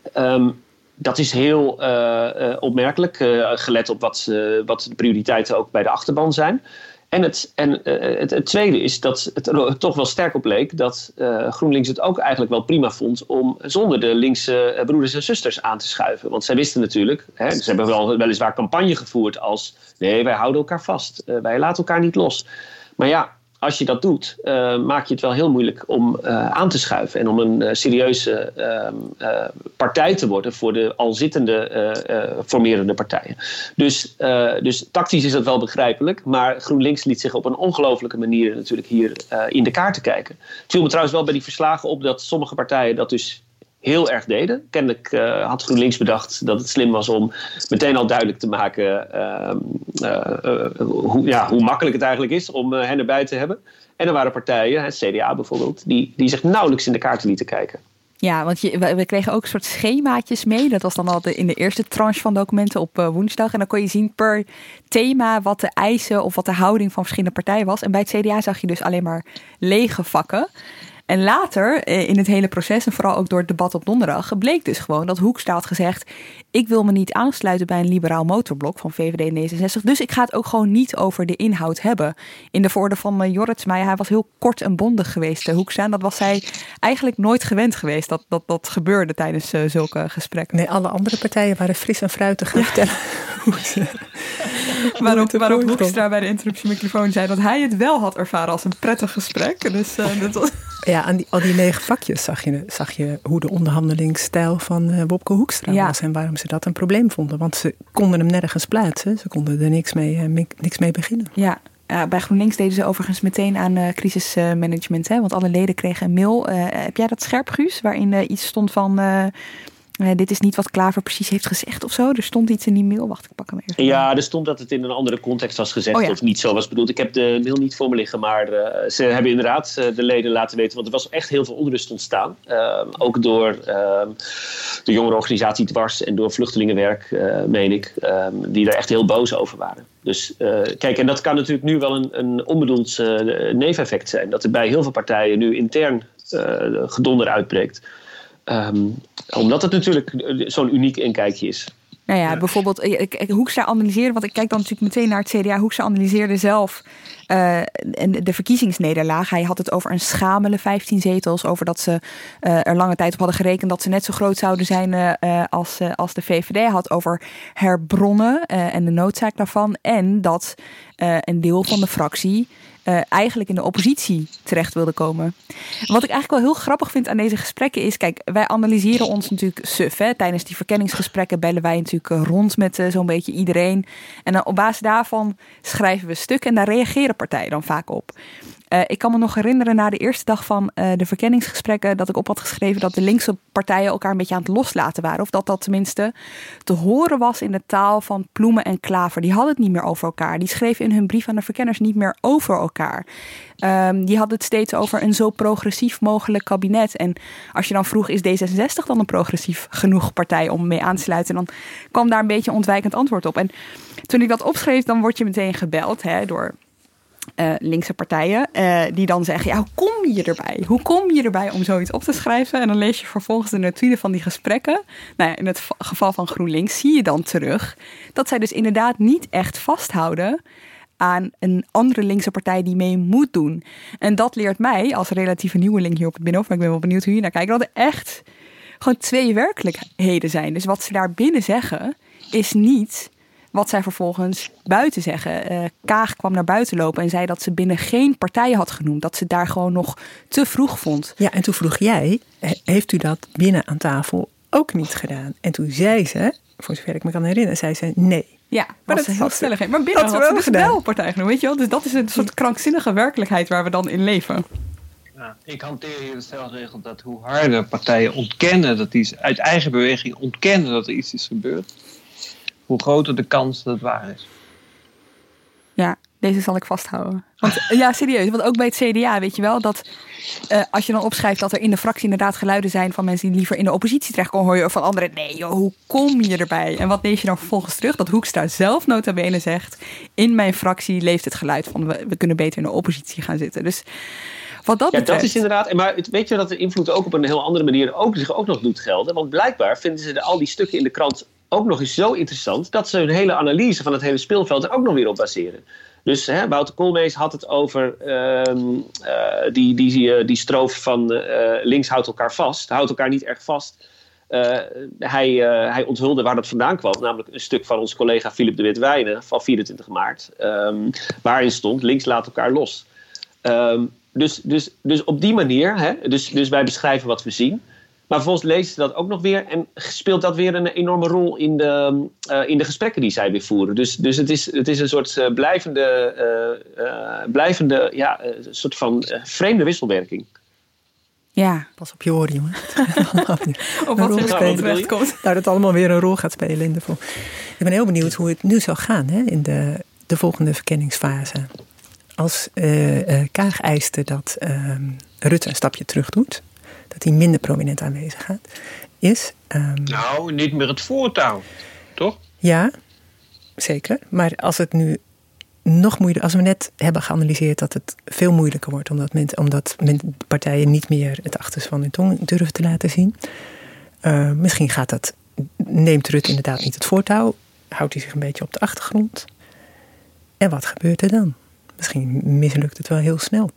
S3: Um, Dat is heel uh, uh, opmerkelijk, uh, gelet op wat, uh, wat de prioriteiten ook bij de achterban zijn. En, het, en uh, het, het tweede is dat het er toch wel sterk op leek dat uh, GroenLinks het ook eigenlijk wel prima vond om zonder de linkse uh, broeders en zusters aan te schuiven. Want zij wisten natuurlijk, hè, ze hebben wel weliswaar campagne gevoerd als nee, wij houden elkaar vast, uh, wij laten elkaar niet los. Maar ja, als je dat doet, uh, maak je het wel heel moeilijk om uh, aan te schuiven en om een uh, serieuze uh, uh, partij te worden voor de al zittende uh, uh, formerende partijen. Dus, uh, dus tactisch is dat wel begrijpelijk, maar GroenLinks liet zich op een ongelofelijke manier natuurlijk hier uh, in de kaarten kijken. Het viel me trouwens wel bij die verslagen op dat sommige partijen dat dus heel erg deden. Kennelijk uh, had GroenLinks bedacht dat het slim was om meteen al duidelijk te maken uh, uh, uh, hoe, ja, hoe makkelijk het eigenlijk is om uh, hen erbij te hebben. En er waren partijen, het C D A bijvoorbeeld, die, die zich nauwelijks in de kaarten lieten kijken.
S4: Ja, want je, we kregen ook een soort schemaatjes mee. Dat was dan al de, in de eerste tranche van documenten op uh, woensdag. En dan kon je zien per thema wat de eisen of wat de houding van verschillende partijen was. En bij het C D A zag je dus alleen maar lege vakken. En later in het hele proces, en vooral ook door het debat op donderdag, bleek dus gewoon dat Hoekstra had gezegd, ik wil me niet aansluiten bij een liberaal motorblok van V V D en D zesenzestig. Dus ik ga het ook gewoon niet over de inhoud hebben. In de woorden van uh, Jorritsma, hij was heel kort en bondig geweest, uh, Hoekstra. En dat was hij eigenlijk nooit gewend geweest, dat dat, dat gebeurde tijdens uh, zulke gesprekken.
S6: Nee, alle andere partijen waren fris en fruitig gaan ja. vertellen hoe ze...
S4: Waarop, waarop Hoekstra bij de interruptiemicrofoon zei dat hij het wel had ervaren als een prettig gesprek. Dus uh, dat was...
S6: Ja, aan die, al die lege vakjes zag je, zag je hoe de onderhandelingsstijl van uh, Wopke Hoekstra ja. was en waarom ze dat een probleem vonden. Want ze konden hem nergens plaatsen. Ze konden er niks mee, uh, niks mee beginnen.
S4: Ja, uh, bij GroenLinks deden ze overigens meteen aan uh, crisismanagement. Hè? Want alle leden kregen een mail. Uh, heb jij dat scherp, Guus? Waarin uh, iets stond van... Uh, Uh, dit is niet wat Klaver precies heeft gezegd of zo. Er stond iets in die mail. Wacht, ik pak hem even.
S3: Ja, er stond dat het in een andere context was gezegd oh, ja. of niet zo was bedoeld. Ik heb de mail niet voor me liggen, maar uh, ze hebben inderdaad uh, de leden laten weten. Want er was echt heel veel onrust ontstaan. Uh, ook door uh, de jongerenorganisatie Dwars en door Vluchtelingenwerk, uh, meen ik. Uh, die daar echt heel boos over waren. Dus uh, kijk, en dat kan natuurlijk nu wel een, een onbedoeld uh, neveneffect zijn. Dat er bij heel veel partijen nu intern uh, gedonder uitbreekt. Um, omdat het natuurlijk zo'n uniek inkijkje is.
S4: Nou ja, bijvoorbeeld Hoekstra analyseerde, want ik kijk dan natuurlijk meteen naar het C D A. Hoekstra analyseerde zelf uh, de verkiezingsnederlaag. Hij had het over een schamele vijftien zetels. Over dat ze uh, er lange tijd op hadden gerekend dat ze net zo groot zouden zijn uh, als, uh, als de V V D. Hij had over herbronnen uh, en de noodzaak daarvan. En dat uh, een deel van de fractie Uh, eigenlijk in de oppositie terecht wilde komen. Wat ik eigenlijk wel heel grappig vind aan deze gesprekken is... Kijk, wij analyseren ons natuurlijk suf. Hè? Tijdens die verkenningsgesprekken bellen wij natuurlijk rond met uh, zo'n beetje iedereen. En dan op basis daarvan schrijven we stukken. En daar reageren partijen dan vaak op. Uh, ik kan me nog herinneren na de eerste dag van uh, de verkenningsgesprekken dat ik op had geschreven dat de linkse partijen elkaar een beetje aan het loslaten waren. Of dat dat tenminste te horen was in de taal van Ploemen en Klaver. Die hadden het niet meer over elkaar. Die schreven in hun brief aan de verkenners niet meer over elkaar. Um, die hadden het steeds over een zo progressief mogelijk kabinet. En als je dan vroeg, is D zesenzestig dan een progressief genoeg partij om mee aan te sluiten? Dan kwam daar een beetje ontwijkend antwoord op. En toen ik dat opschreef, dan word je meteen gebeld hè, door uh, linkse partijen. Uh, die dan zeggen, ja, hoe kom je erbij? Hoe kom je erbij om zoiets op te schrijven? En dan lees je vervolgens de notulen van die gesprekken. Nou ja, in het geval van GroenLinks zie je dan terug dat zij dus inderdaad niet echt vasthouden aan een andere linkse partij die mee moet doen. En dat leert mij, als relatieve nieuweling hier op het Binnenhof, maar ik ben wel benieuwd hoe je naar kijkt, dat er echt gewoon twee werkelijkheden zijn. Dus wat ze daar binnen zeggen, is niet wat zij vervolgens buiten zeggen. Uh, Kaag kwam naar buiten lopen en zei dat ze binnen geen partij had genoemd. Dat ze daar gewoon nog te vroeg vond.
S6: Ja, en toen vroeg jij, heeft u dat binnen aan tafel ook niet gedaan? En toen zei ze, voor zover ik me kan herinneren, zei ze nee.
S4: Ja, maar dat is heel stellig. Maar binnen had ze dus wel partij genoemd, weet je wel? Dus dat is een soort krankzinnige werkelijkheid waar we dan in leven.
S5: Ja, ik hanteer hier de stelregel dat hoe harder partijen ontkennen dat iets uit eigen beweging ontkennen dat er iets is gebeurd, hoe groter de kans dat het waar is.
S4: Ja, deze zal ik vasthouden. Want ja, serieus. Want ook bij het C D A weet je wel dat uh, als je dan opschrijft dat er in de fractie inderdaad geluiden zijn van mensen die liever in de oppositie terechtkomen, hoor je van anderen, nee joh, hoe kom je erbij? En wat lees je dan vervolgens terug? Dat Hoekstra zelf nota bene zegt, in mijn fractie leeft het geluid van we, we kunnen beter in de oppositie gaan zitten. Dus wat dat
S3: ja,
S4: betreft,
S3: dat is inderdaad. Maar het, weet je dat de invloed ook op een heel andere manier ook, zich ook nog doet gelden? Want blijkbaar vinden ze de, al die stukken in de krant ook nog eens zo interessant dat ze hun hele analyse van het hele speelveld er ook nog weer op baseren. Dus hè, Wouter Koolmees had het over uh, uh, die, die, uh, die stroof van uh, links houdt elkaar vast. Houdt elkaar niet erg vast. Uh, hij, uh, hij onthulde waar dat vandaan kwam. Namelijk een stuk van onze collega Philip de Wit-Wijnen van vierentwintig maart. Um, waarin stond links laat elkaar los. Um, dus, dus, dus op die manier, hè, dus, dus wij beschrijven wat we zien. Maar vervolgens lezen ze dat ook nog weer en speelt dat weer een enorme rol in de, uh, in de gesprekken die zij weer voeren. Dus, dus het, is, het is een soort uh, blijvende, uh, uh, blijvende ja, uh, soort van uh, vreemde wisselwerking.
S4: Ja.
S6: Pas op je oren, jongen.
S4: Op wat er terecht komt.
S6: Nou, dat het allemaal weer een rol gaat spelen in de vol. Ik ben heel benieuwd hoe het nu zal gaan hè, in de, de volgende verkenningsfase. Als uh, uh, Kaag eiste dat uh, Rutte een stapje terug doet, dat hij minder prominent aanwezig gaat, is... Um,
S5: nou, niet meer het voortouw, toch?
S6: Ja, zeker. Maar als het nu nog moeilijker... Als we net hebben geanalyseerd dat het veel moeilijker wordt, omdat, men, omdat men, partijen niet meer het achterste van hun tong durven te laten zien. Uh, misschien gaat dat... Neemt Rutte inderdaad niet het voortouw, houdt hij zich een beetje op de achtergrond. En wat gebeurt er dan? Misschien mislukt het wel heel snel.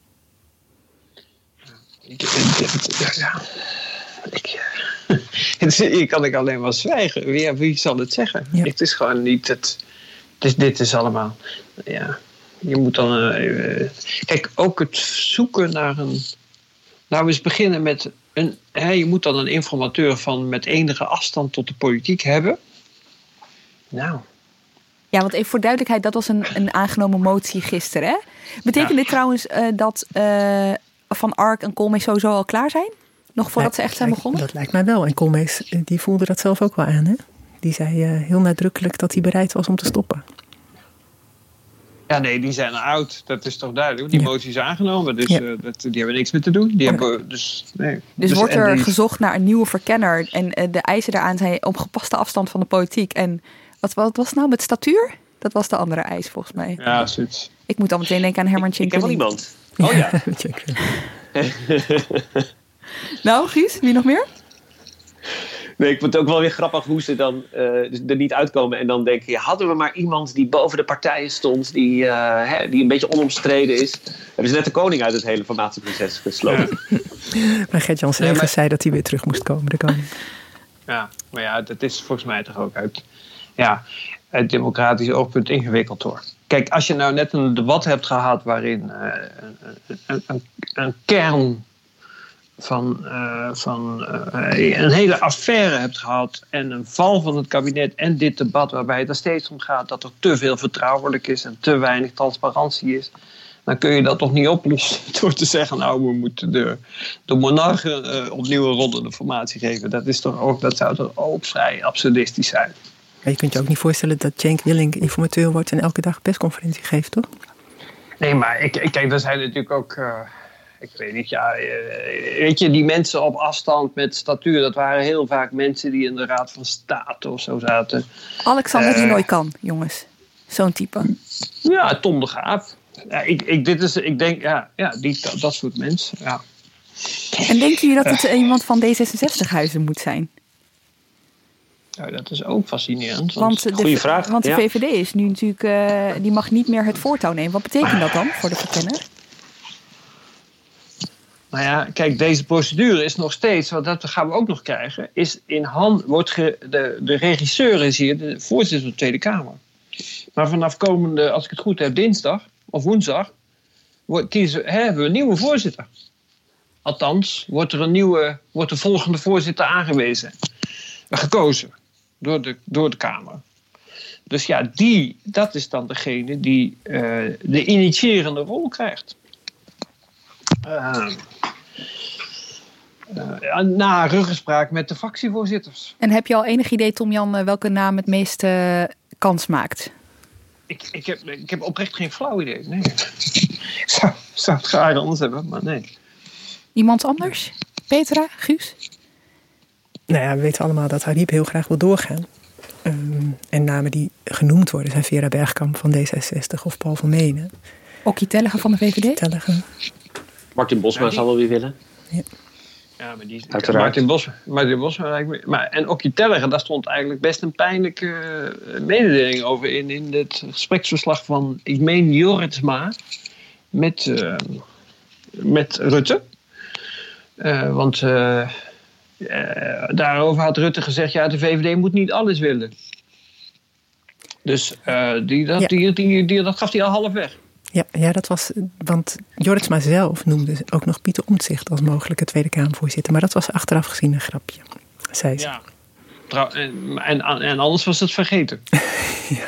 S5: Ja, ja. Ik, hier kan ik alleen maar zwijgen. Wie, wie zal het zeggen? Ja. Het is gewoon niet het. Dus dit is allemaal. Ja, je moet dan. Uh, kijk, ook het zoeken naar een. Nou, we eens beginnen met een. Hè, je moet dan een informateur van met enige afstand tot de politiek hebben. Nou.
S4: Ja, want even voor duidelijkheid, dat was een, een aangenomen motie gisteren. Hè? Betekent ja. dit trouwens uh, dat uh, Van Ark en Koolmees sowieso al klaar zijn? Nog voordat ja, ze echt zijn
S6: lijkt,
S4: begonnen?
S6: Dat lijkt mij wel. En Koolmees, die voelde dat zelf ook wel aan. Hè? Die zei uh, heel nadrukkelijk dat hij bereid was om te stoppen.
S5: Ja, nee, die zijn oud. Dat is toch duidelijk. Die ja. motie is aangenomen. Dus ja. uh, dat, die hebben niks meer te doen. Die ja. hebben, dus, nee.
S4: dus, dus wordt er die... gezocht naar een nieuwe verkenner. En uh, de eisen daaraan zijn op gepaste afstand van de politiek. En wat, wat was het nou met statuur? Dat was de andere eis volgens mij.
S5: Ja, zoiets.
S4: Ik moet dan meteen denken aan Herman Tjenk.
S3: Ik, ik ken wel iemand. Oh ja.
S4: Nou, Guus, wie nog meer?
S3: Nee, ik vond het ook wel weer grappig hoe ze dan uh, er niet uitkomen. En dan denken, ja, hadden we maar iemand die boven de partijen stond. Die, uh, hè, die een beetje onomstreden is. Hebben ze net de koning uit het hele formatieproces gesloten.
S6: Ja. Maar Gert-Jan Segers maar... zei dat hij weer terug moest komen, de koning.
S5: Ja, maar ja, dat is volgens mij toch ook uit... Ja, het democratisch oogpunt ingewikkeld hoor. Kijk, als je nou net een debat hebt gehad waarin uh, een, een, een, een kern van, uh, van uh, een hele affaire hebt gehad en een val van het kabinet en dit debat waarbij het er steeds om gaat dat er te veel vertrouwelijk is en te weinig transparantie is, dan kun je dat toch niet oplossen door te zeggen, nou, we moeten de, de monarchen uh, opnieuw een rollende formatie geven. Dat, is toch ook, dat zou toch ook vrij absurdistisch zijn.
S6: Maar je kunt je ook niet voorstellen dat Cenk Willink informateur wordt en elke dag een persconferentie geeft, toch?
S5: Nee, maar ik, ik kijk, er zijn natuurlijk ook, uh, ik weet niet, ja, uh, weet je, die mensen op afstand met statuur, dat waren heel vaak mensen die in de Raad van State of zo zaten.
S4: Alexander
S5: Uh,
S4: die nooit kan, jongens. Zo'n type.
S5: Ja, Tom de Graaf. Ja, ik, ik, dit is, ik denk, ja, ja die, dat, dat soort mensen, ja.
S4: En denken jullie dat het uh, iemand van D zesenzestig-huizen moet zijn?
S5: Ja, dat is ook fascinerend.
S4: Want, want
S3: goeie
S4: de,
S3: vraag.
S4: Want de
S3: ja.
S4: V V D is nu natuurlijk, uh, die mag niet meer het voortouw nemen. Wat betekent dat dan voor de verkenner?
S5: Nou ja, kijk, deze procedure is nog steeds, want dat gaan we ook nog krijgen, is in hand, wordt ge, de, de regisseur is hier de voorzitter van de Tweede Kamer. Maar vanaf komende, als ik het goed heb, dinsdag of woensdag, wordt, kiezen, hè, hebben we een nieuwe voorzitter. Althans, wordt er een nieuwe, wordt de volgende voorzitter aangewezen. Gekozen door de, door de Kamer. Dus ja, die, dat is dan degene die uh, de initiërende rol krijgt. Uh, uh, na ruggespraak met de fractievoorzitters.
S4: En heb je al enig idee, Tom-Jan, welke naam het meeste kans maakt?
S5: Ik, ik, heb, ik heb oprecht geen flauw idee. Nee. Ik zou, zou het graag anders hebben, maar nee.
S4: Iemand anders? Petra, Guus?
S6: Nou ja, we weten allemaal dat Ariep heel graag wil doorgaan. Um, en namen die genoemd worden zijn Vera Bergkamp van D zesenzestig of Paul van Menen.
S4: Okkie Tellige van de V V D?
S6: Tellige.
S3: Martin Bosma ja, die... zal wel weer willen.
S6: Ja.
S5: Ja, maar die,
S3: Uiteraard.
S5: Martin Bosma, Martin Bosma maar, en Okkie Tellige, daar stond eigenlijk best een pijnlijke uh, mededeling over in, in het gespreksverslag van, ik meen, Jorritsma met, uh, met Rutte. Uh, want uh, uh, daarover had Rutte gezegd, ja, de V V D moet niet alles willen. Dus uh, die, dat, ja. die, die, die, dat gaf hij al half weg.
S6: Ja, ja, dat was, want Jorritsma zelf noemde ook nog Pieter Omtzigt als mogelijke Tweede Kamervoorzitter. Maar dat was achteraf gezien een grapje, zei ze.
S5: Ja, Trouw, en, en, en anders was het vergeten.
S6: ja.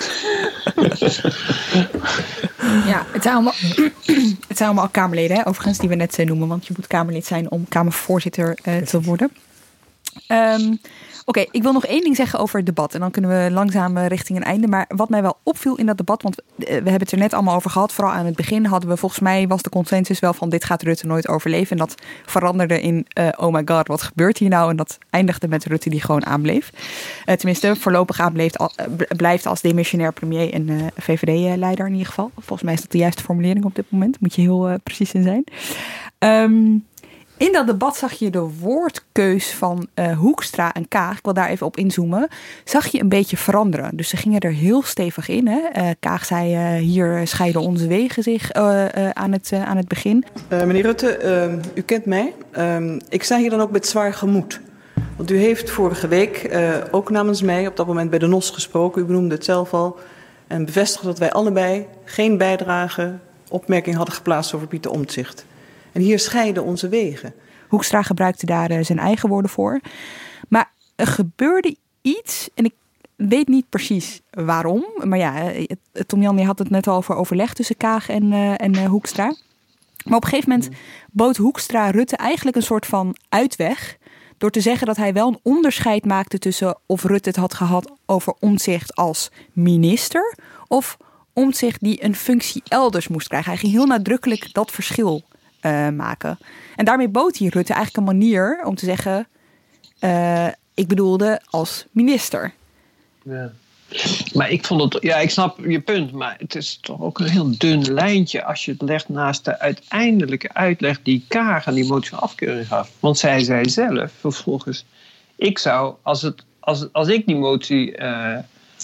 S4: Ja, het zijn allemaal, het zijn allemaal Kamerleden, hè, overigens, die we net uh, noemen. Want je moet Kamerlid zijn om Kamervoorzitter uh, te worden. Um, Oké, okay, ik wil nog één ding zeggen over het debat. En dan kunnen we langzaam richting een einde. Maar wat mij wel opviel in dat debat, want we hebben het er net allemaal over gehad. Vooral aan het begin hadden we, volgens mij was de consensus wel van dit gaat Rutte nooit overleven. En dat veranderde in uh, oh my god, wat gebeurt hier nou? En dat eindigde met Rutte die gewoon aanbleef. Uh, tenminste, voorlopig aanbleeft, uh, blijft als demissionair premier en uh, V V D-leider in ieder geval. Volgens mij is dat de juiste formulering op dit moment. Moet je heel uh, precies in zijn. Um, In dat debat zag je de woordkeus van uh, Hoekstra en Kaag, ik wil daar even op inzoomen, zag je een beetje veranderen. Dus ze gingen er heel stevig in. Hè? Uh, Kaag zei, uh, hier scheiden onze wegen zich uh, uh, aan, het, uh, aan het begin.
S10: Uh, meneer Rutte, uh, u kent mij. Uh, ik sta hier dan ook met zwaar gemoed. Want u heeft vorige week uh, ook namens mij op dat moment bij de N O S gesproken. U benoemde het zelf al. En bevestigde dat wij allebei geen bijdrage, opmerking hadden geplaatst over Pieter Omtzigt. En hier scheiden onze wegen.
S4: Hoekstra gebruikte daar uh, zijn eigen woorden voor. Maar er gebeurde iets, en ik weet niet precies waarom. Maar ja, Tom-Jan, je had het net al over overleg tussen Kaag en, uh, en uh, Hoekstra. Maar op een gegeven moment bood Hoekstra Rutte eigenlijk een soort van uitweg. Door te zeggen dat hij wel een onderscheid maakte tussen of Rutte het had gehad over Omtzigt als minister. Of Omtzigt die een functie elders moest krijgen. Hij ging heel nadrukkelijk dat verschil Uh, maken. En daarmee bood hij Rutte eigenlijk een manier om te zeggen, uh, ik bedoelde als minister.
S5: Ja. Maar ik vond het, ja, ik snap je punt, maar het is toch ook een heel dun lijntje als je het legt naast de uiteindelijke uitleg die Kaag aan die motie van afkeuring gaf. Want zij zei zelf vervolgens, ik zou, als, het, als, als ik die motie uh,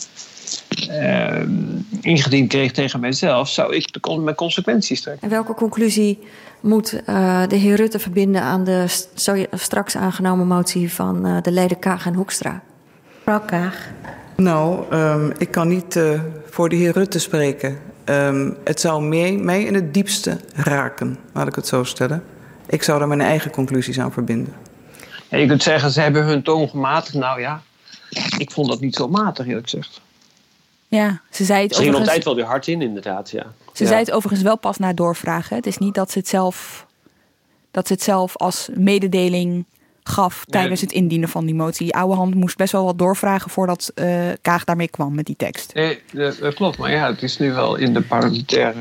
S5: uh, ingediend kreeg tegen mijzelf, zou ik de, mijn consequenties trekken.
S11: En welke conclusie moet uh, de heer Rutte verbinden aan de st- straks aangenomen motie van uh, de leden Kaag en Hoekstra?
S10: Mevrouw Kaag. Nou, um, ik kan niet uh, voor de heer Rutte spreken. Um, het zou mij, mij in het diepste raken, laat ik het zo stellen. Ik zou daar mijn eigen conclusies aan verbinden.
S5: Ja, je kunt zeggen, ze hebben hun toon gematigd. Nou ja, ik vond dat niet zo matig, eerlijk gezegd.
S4: Ja, ze zei het
S3: Ze ging op
S4: overigens...
S3: tijd wel weer hard in, inderdaad, ja.
S4: Ze
S3: ja.
S4: zei het overigens wel pas na doorvragen. Het is niet dat ze het zelf, dat ze het zelf als mededeling gaf tijdens het indienen van die motie. Die oude hand moest best wel wat doorvragen voordat uh, Kaag daarmee kwam met die tekst.
S5: Nee, dat, dat klopt, maar ja, het is nu wel in de parlementaire...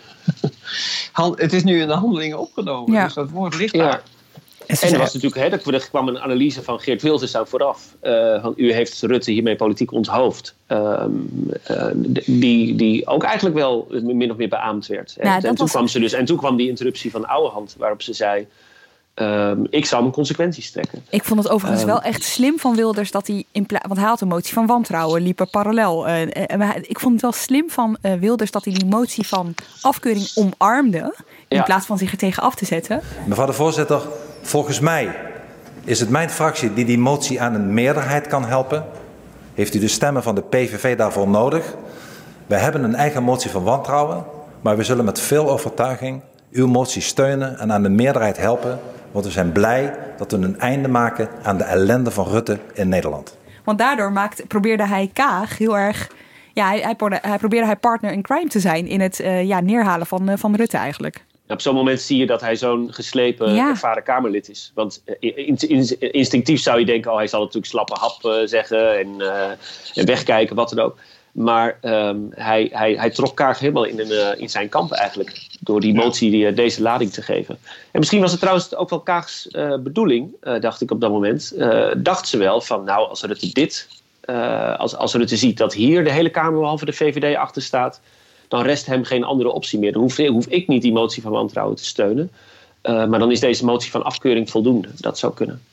S5: het is nu in de handelingen opgenomen, ja. Dus dat woord ligt daar. Ja.
S3: En, en er was natuurlijk, hè, er kwam een analyse van Geert Wilders daar vooraf. Uh, van, u heeft Rutte hiermee politiek onthoofd. Uh, uh, die, die ook eigenlijk wel min of meer beaamd werd. Nou, en, en, toen was... kwam ze dus, en toen kwam die interruptie van Ouwehand, waarop ze zei... Um, ik zou mijn consequenties trekken.
S4: Ik vond het overigens um, wel echt slim van Wilders dat hij... In pla- want hij had een motie van wantrouwen, liep er parallel. Uh, uh, ik vond het wel slim van uh, Wilders dat hij die motie van afkeuring omarmde... in ja. plaats van zich er tegen af te zetten.
S12: Mevrouw de voorzitter, volgens mij is het mijn fractie die die motie aan een meerderheid kan helpen. Heeft u de stemmen van de P V V daarvoor nodig? Wij hebben een eigen motie van wantrouwen, maar we zullen met veel overtuiging uw motie steunen en aan de meerderheid helpen. Want we zijn blij dat we een einde maken aan de ellende van Rutte in Nederland.
S4: Want daardoor maakt, probeerde hij Kaag heel erg... Ja, hij, hij, hij probeerde hij partner in crime te zijn in het uh, ja, neerhalen van, uh, van Rutte eigenlijk.
S3: Op zo'n moment zie je dat hij zo'n geslepen ja. ervaren Kamerlid is. Want in, in, instinctief zou je denken... oh, hij zal natuurlijk slappe hap uh, zeggen en, uh, en wegkijken, wat dan ook. Maar um, hij, hij, hij trok Kaag helemaal in, een, uh, in zijn kamp eigenlijk. Door die motie die, uh, deze lading te geven. En misschien was het trouwens ook wel Kaags uh, bedoeling, uh, dacht ik op dat moment. Uh, dacht ze wel van, nou, als Rutte dit... Uh, als, als Rutte ziet dat hier de hele Kamer behalve de V V D achter staat... dan rest hem geen andere optie meer. Dan hoef, hoef ik niet die motie van wantrouwen te steunen. Uh, maar dan is deze motie van afkeuring voldoende. Dat zou kunnen.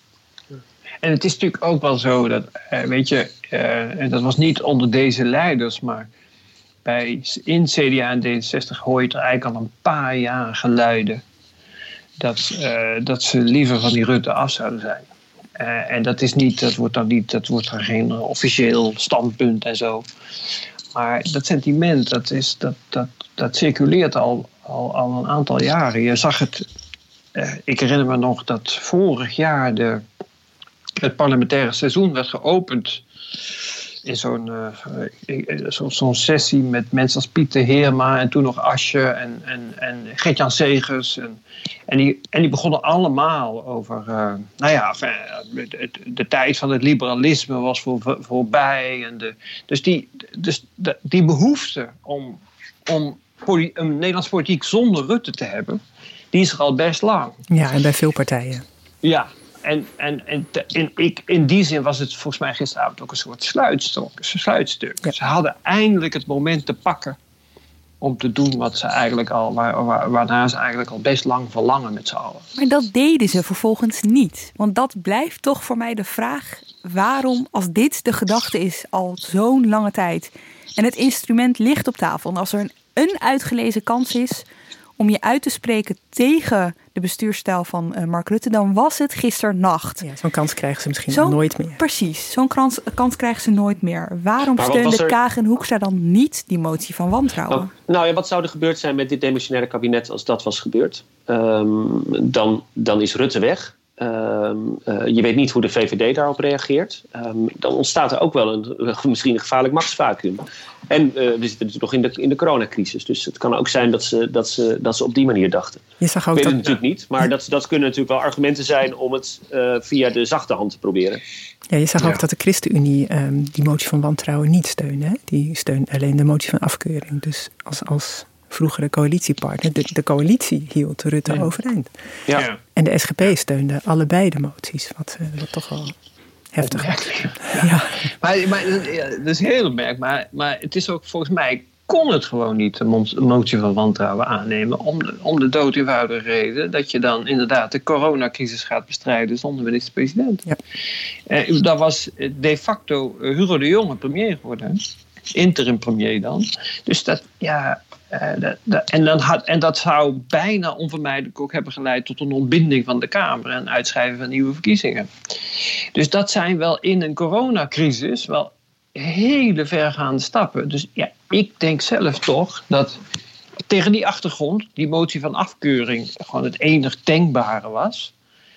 S5: En het is natuurlijk ook wel zo dat, uh, weet je, uh, en dat was niet onder deze leiders, maar bij, in C D A en D zesenzestig hoor je er eigenlijk al een paar jaar geluiden dat, uh, dat ze liever van die Rutte af zouden zijn. Uh, en dat is niet, dat wordt dan niet, dat wordt dan geen officieel standpunt en zo. Maar dat sentiment, dat, is, dat, dat, dat circuleert al, al, al een aantal jaren. Je zag het, uh, ik herinner me nog dat vorig jaar de, het parlementaire seizoen werd geopend in zo'n, uh, zo, zo'n sessie met mensen als Pieter Heerma en toen nog Asje en, en, en Gert-Jan Segers. En, en, die, en die begonnen allemaal over, uh, nou ja, de, de tijd van het liberalisme was voor, voorbij. En de, dus die, dus de, die behoefte om, om poli, een Nederlands politiek zonder Rutte te hebben, die is er al best lang.
S6: Ja, en bij veel partijen.
S5: Ja. En, en, en te, in, ik, in die zin was het volgens mij gisteravond ook een soort sluitstok, sluitstuk. Ja. Ze hadden eindelijk het moment te pakken om te doen wat ze eigenlijk al, waar, waar, waarna ze eigenlijk al best lang verlangen met z'n allen.
S4: Maar dat deden ze vervolgens niet. Want dat blijft toch voor mij de vraag waarom, als dit de gedachte is al zo'n lange tijd en het instrument ligt op tafel en als er een, een uitgelezen kans is om je uit te spreken tegen de bestuursstijl van uh, Mark Rutte, dan was het gisternacht.
S6: Ja, zo'n kans krijgen ze misschien
S4: zo,
S6: nooit meer.
S4: Precies, zo'n kans, kans krijgen ze nooit meer. Waarom steunde er... Kaag en Hoekstra dan niet die motie van wantrouwen?
S3: Nou, nou ja, wat zou er gebeurd zijn met dit demissionaire kabinet als dat was gebeurd? Um, dan, dan is Rutte weg. Um, uh, je weet niet hoe de V V D daarop reageert. Um, dan ontstaat er ook wel een, misschien een gevaarlijk machtsvacuum. En uh, we zitten natuurlijk nog in de, in de coronacrisis. Dus het kan ook zijn dat ze, dat ze, dat ze op die manier dachten.
S6: Je zag ook
S3: Ik weet
S6: dat...
S3: het natuurlijk niet. Maar dat, dat kunnen natuurlijk wel argumenten zijn om het uh, via de zachte hand te proberen.
S6: Ja, je zag ook
S3: ja.
S6: dat de ChristenUnie um, die motie van wantrouwen niet steunde. Hè? Die steunt alleen de motie van afkeuring. Dus als... als vroegere coalitiepartner. De, de coalitie hield Rutte ja. overeind.
S3: Ja.
S6: En de S G P steunde allebei de moties. Wat, uh, wat toch wel heftig is.
S5: Ja. Ja. Maar, maar ja, dat is heel opmerkelijk. Maar, maar het is ook volgens mij kon het gewoon niet een motie van wantrouwen aannemen. Om de, om de dood eenvoudige reden dat je dan inderdaad de coronacrisis gaat bestrijden zonder minister-president. Ja. Uh, dat was de facto uh, Hugo de Jonge premier geworden. Interim premier dan. Dus dat, ja... Uh, dat, dat, en, dan had, en dat zou bijna onvermijdelijk ook hebben geleid tot een ontbinding van de Kamer en uitschrijven van nieuwe verkiezingen. Dus dat zijn wel in een coronacrisis wel hele vergaande stappen. Dus ja, ik denk zelf toch dat tegen die achtergrond die motie van afkeuring gewoon het enig denkbare was.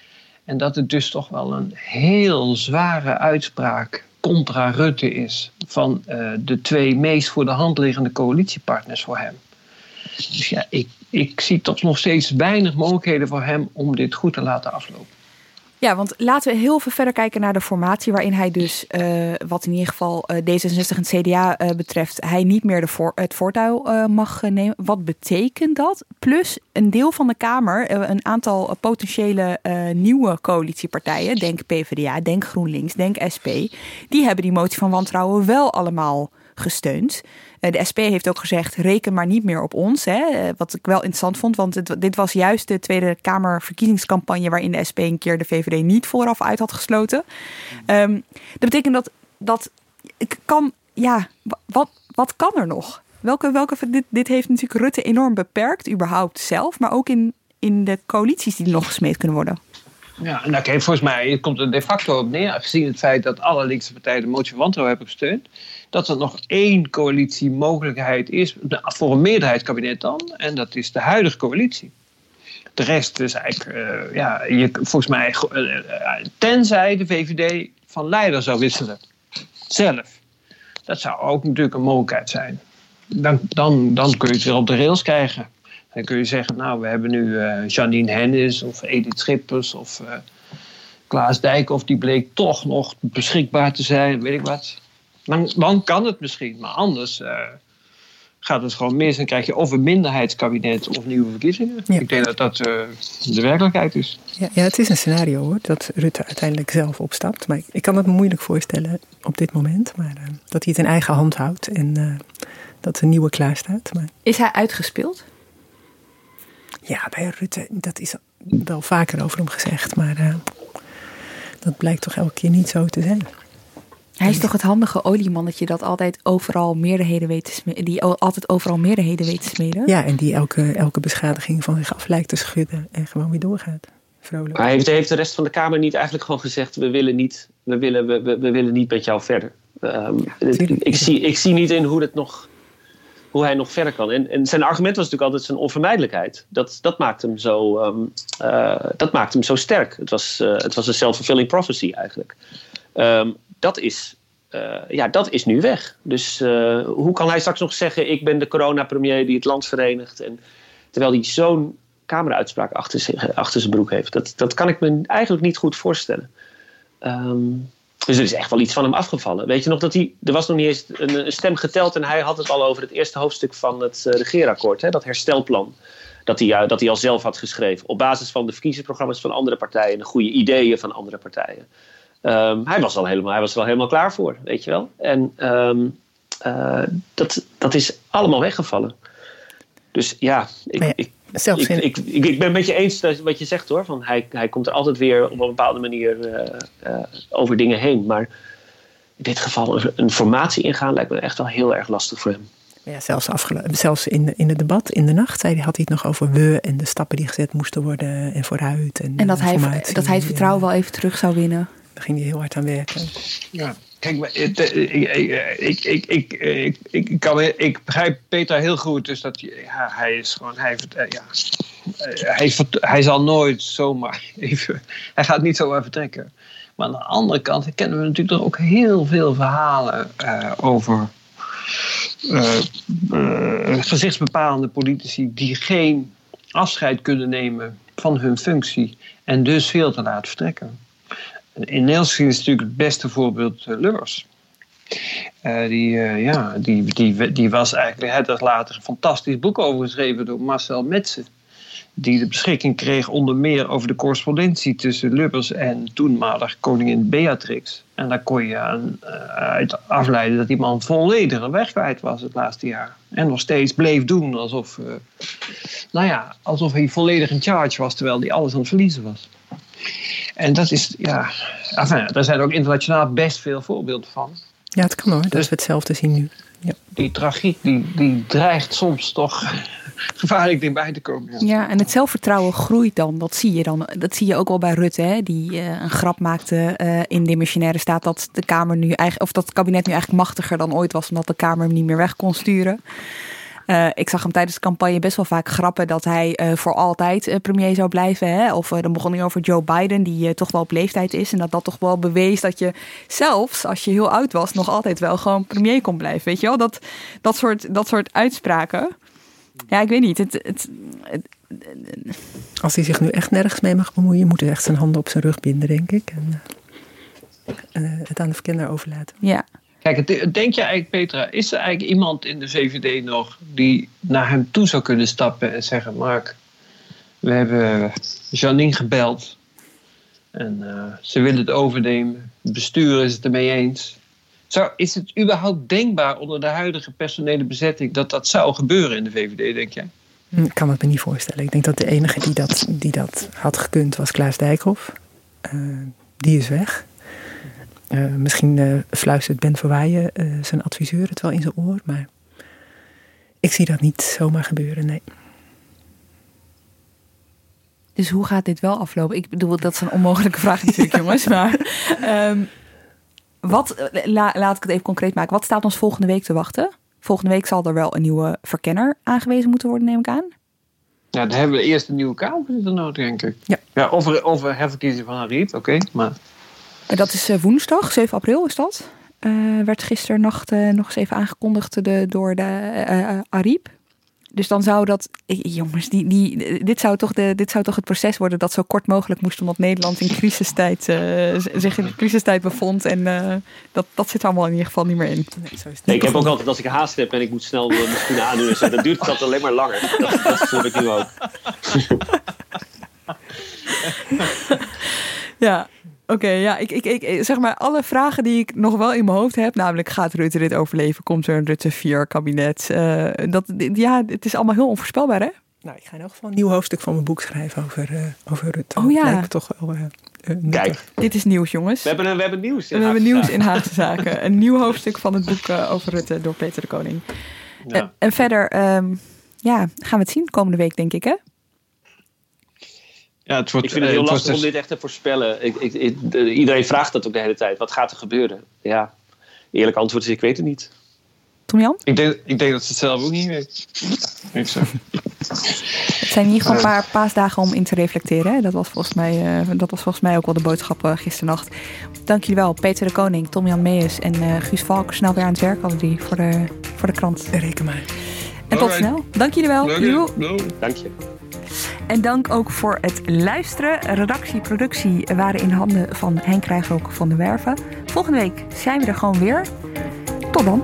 S5: En dat het dus toch wel een heel zware uitspraak contra Rutte is van uh, de twee meest voor de hand liggende coalitiepartners voor hem. Dus ja, ik, ik zie toch nog steeds weinig mogelijkheden voor hem om dit goed te laten aflopen.
S4: Ja, want laten we heel veel verder kijken naar de formatie waarin hij dus, uh, wat in ieder geval uh, D zesenzestig en het C D A uh, betreft, hij niet meer de voor, het voortouw uh, mag nemen. Wat betekent dat? Plus een deel van de Kamer, uh, een aantal uh, potentiële uh, nieuwe coalitiepartijen, denk P v d A, denk GroenLinks, denk S P, die hebben die motie van wantrouwen wel allemaal gesteund. De S P heeft ook gezegd, reken maar niet meer op ons. Hè? Wat ik wel interessant vond, want het, dit was juist de Tweede Kamer verkiezingscampagne waarin de S P een keer de V V D niet vooraf uit had gesloten. Um, dat betekent dat, dat ik kan, ja, wat, wat kan er nog? Welke, welke, dit, dit heeft natuurlijk Rutte enorm beperkt, überhaupt zelf, maar ook in, in de coalities die nog gesmeed kunnen worden.
S5: Ja, nou kijk, volgens mij komt er de facto op neer, gezien het feit dat alle linkse partijen de motie van wantrouwen hebben gesteund, dat er nog één coalitiemogelijkheid is, voor een meerderheidskabinet dan, en dat is de huidige coalitie. De rest is eigenlijk, uh, ja, je, volgens mij, uh, tenzij de V V D van leider zou wisselen, zelf. Dat zou ook natuurlijk een mogelijkheid zijn. Dan, dan, dan kun je het weer op de rails krijgen. Dan kun je zeggen, nou, we hebben nu uh, Janine Hennis of Edith Schippers of uh, Klaas Dijkhoff, die bleek toch nog beschikbaar te zijn, weet ik wat. Dan, dan kan het misschien, maar anders uh, gaat het gewoon mis en krijg je of een minderheidskabinet of nieuwe verkiezingen. Ja. Ik denk dat dat uh, de werkelijkheid is.
S6: Ja, ja, het is een scenario hoor, dat Rutte uiteindelijk zelf opstapt. Maar ik, ik kan het me moeilijk voorstellen op dit moment, maar uh, dat hij het in eigen hand houdt en uh, dat een nieuwe klaar staat. Maar...
S4: Is hij uitgespeeld?
S6: Ja, bij Rutte, dat is wel vaker over hem gezegd, maar uh, dat blijkt toch elke keer niet zo te zijn.
S4: Hij is toch het handige oliemannetje dat altijd overal meerderheden weet te smeden, die altijd overal meerderheden weet te smeden?
S6: Ja, en die elke, elke beschadiging van zich af lijkt te schudden en gewoon weer doorgaat. Vrolijk.
S3: Maar heeft, heeft de rest van de Kamer niet eigenlijk gewoon gezegd, we willen niet, we willen, we, we, we willen niet met jou verder? Um, ja, ik, zie, ik zie niet in hoe het nog... hoe hij nog verder kan. En, en zijn argument was natuurlijk altijd zijn onvermijdelijkheid. Dat, dat, maakt, hem zo, um, uh, dat maakt hem zo sterk. Het was, uh, het was een self-fulfilling prophecy eigenlijk. Um, dat, is, uh, ja, dat is nu weg. Dus uh, hoe kan hij straks nog zeggen, ik ben de coronapremier die het land verenigt. En, terwijl hij zo'n Kameruitspraak achter, zich, achter zijn broek heeft. Dat, dat kan ik me eigenlijk niet goed voorstellen. Um, Dus er is echt wel iets van hem afgevallen. Weet je nog dat hij... Er was nog niet eens een, een stem geteld en hij had het al over het eerste hoofdstuk van het uh, regeerakkoord. Hè, dat herstelplan. Dat hij, uh, dat hij al zelf had geschreven. Op basis van de verkiezingsprogramma's van andere partijen. De goede ideeën van andere partijen. Um, hij, was al helemaal, hij was er al helemaal klaar voor. Weet je wel. En um, uh, dat, dat is allemaal weggevallen. Dus ja... Ik, ja. ik
S6: Zelfs
S3: ik, ik, ik, ik ben het met je eens wat je zegt hoor. Van hij, hij komt er altijd weer op een bepaalde manier uh, uh, over dingen heen. Maar in dit geval een, een formatie ingaan lijkt me echt wel heel erg lastig voor hem.
S6: Ja, zelfs afgelo- zelfs in, in het debat in de nacht zei, had hij het nog over we en de stappen die gezet moesten worden en vooruit. En,
S4: en dat, hij, dat hij het vertrouwen wel even terug zou winnen.
S6: Daar ging hij heel hard aan werken.
S5: Ja. Kijk, maar, ik, ik, ik, ik, ik, ik, kan, ik begrijp Peter heel goed. Dus dat ja, hij is gewoon. Hij, ja, hij, hij zal nooit zomaar even. Hij gaat niet zomaar vertrekken. Maar aan de andere kant kennen we natuurlijk er ook heel veel verhalen uh, over. Uh, uh, gezichtsbepalende politici die geen afscheid kunnen nemen van hun functie. En dus veel te laat vertrekken. In Nederland is natuurlijk het beste voorbeeld uh, Lubbers. Uh, die, uh, ja, die, die, die was eigenlijk, hij had later een fantastisch boek over geschreven door Marcel Metsen. Die de beschikking kreeg onder meer over de correspondentie tussen Lubbers en toenmalig koningin Beatrix. En daar kon je aan, uh, uit afleiden dat die man volledig een weg kwijt was het laatste jaar. En nog steeds bleef doen alsof, uh, nou ja, alsof hij volledig in charge was, terwijl hij alles aan het verliezen was. En dat is, ja, enfin, daar zijn ook internationaal best veel voorbeelden van.
S6: Ja, het kan hoor, dat dus we hetzelfde zien nu. Ja.
S5: Die tragiek, die, die dreigt soms toch gevaarlijk dichtbij te komen.
S4: Ja. ja, en het zelfvertrouwen groeit dan, dat zie je dan. Dat zie je ook wel bij Rutte, hè, die uh, een grap maakte uh, in Demissionaire Staat dat de Kamer nu eigenlijk, of dat het kabinet nu eigenlijk machtiger dan ooit was, omdat de Kamer hem niet meer weg kon sturen. Uh, ik zag hem tijdens de campagne best wel vaak grappen dat hij uh, voor altijd uh, premier zou blijven. Hè? Of uh, dan begon hij over Joe Biden, die uh, toch wel op leeftijd is. En dat dat toch wel bewees dat je zelfs als je heel oud was, nog altijd wel gewoon premier kon blijven. Weet je wel? Dat, dat, soort, dat soort uitspraken. Ja, ik weet niet. Het, het, het, het,
S6: Als hij zich nu echt nergens mee mag bemoeien, moet hij echt zijn handen op zijn rug binden, denk ik. En uh, het aan de verkenner overlaten.
S4: Ja.
S5: Kijk, denk je eigenlijk, Petra, is er eigenlijk iemand in de V V D nog die naar hem toe zou kunnen stappen en zeggen: Mark, we hebben Jeannine gebeld en uh, ze willen het overnemen. Het bestuur is het ermee eens. Zou, is het überhaupt denkbaar onder de huidige personele bezetting dat dat zou gebeuren in de V V D, denk jij?
S6: Ik kan het me niet voorstellen. Ik denk dat de enige die dat, die dat had gekund was Klaas Dijkhoff. Uh, die is weg. Uh, misschien uh, fluistert Ben Verwaaien uh, zijn adviseur het wel in zijn oor. Maar ik zie dat niet zomaar gebeuren, nee.
S4: Dus hoe gaat dit wel aflopen? Ik bedoel, dat is een onmogelijke vraag natuurlijk, jongens. Maar um, wat, la, laat ik het even concreet maken. Wat staat ons volgende week te wachten? Volgende week zal er wel een nieuwe verkenner aangewezen moeten worden, neem ik aan.
S5: Ja, dan hebben we eerst een nieuwe Kamervoorzitter nodig, denk ik.
S6: Ja.
S5: Ja, of, er, of er herverkiezing van Ariep, oké. Okay, maar...
S4: Dat is woensdag, zeven april is dat. Uh, werd gisternacht uh, nog eens even aangekondigd de, door de uh, Ariep. Dus dan zou dat... Jongens, die, die, dit, zou toch de, dit zou toch het proces worden dat zo kort mogelijk moest, omdat Nederland in crisistijd, uh, zich in de crisistijd bevond. En uh, dat, dat zit er allemaal in ieder geval niet meer in.
S3: Nee, zo is het. Nee, ik heb ook altijd, als ik haast heb en ik moet snel uh, misschien aandoen en zo, dan duurt het altijd alleen maar langer. Dat, dat voel ik nu ook.
S4: Ja. Oké, okay, ja, ik, ik, ik, zeg maar alle vragen die ik nog wel in mijn hoofd heb, namelijk gaat Rutte dit overleven? Komt er een Rutte vier kabinet? Uh, dat, ja, het is allemaal heel onvoorspelbaar, hè?
S6: Nou, ik ga in elk geval een nieuw hoofdstuk van mijn boek schrijven over, uh, over Rutte.
S4: Oh ja.
S6: Lijkt toch wel, uh, uh,
S3: Kijk.
S4: Dit is nieuws, jongens.
S3: We hebben, een, we hebben nieuws in
S4: We
S3: Haagse
S4: hebben nieuws
S3: Zaken.
S4: in Haagse Zaken. Een nieuw hoofdstuk van het boek uh, over Rutte door Peter de Koning. Ja. Uh, en verder, um, ja, gaan we het zien komende week, denk ik, hè?
S5: Ja, het wordt,
S3: ik vind het heel
S5: uh, het
S3: lastig
S5: dus...
S3: om dit echt te voorspellen. Ik, ik, ik, iedereen vraagt dat ook de hele tijd. Wat gaat er gebeuren? Ja, eerlijk antwoord is, ik weet het niet.
S4: Tom-Jan?
S5: Ik denk, ik denk dat ze het zelf ook niet weet. Ik zo.
S4: Het zijn in ieder geval een paar paasdagen om in te reflecteren. Hè? Dat was volgens mij, uh, dat was volgens mij ook wel de boodschap uh, gisternacht. Dank jullie wel, Peter de Koning, Tom-Jan Meijers en uh, Guus Valk. Snel weer aan het werk, alle drie, voor de, voor de krant.
S6: Reken maar.
S4: En tot snel. Dank jullie wel.
S3: Dank je.
S4: En dank ook voor het luisteren. Redactie, productie waren in handen van Henk Krijgshoek van de Werven. Volgende week zijn we er gewoon weer. Tot dan.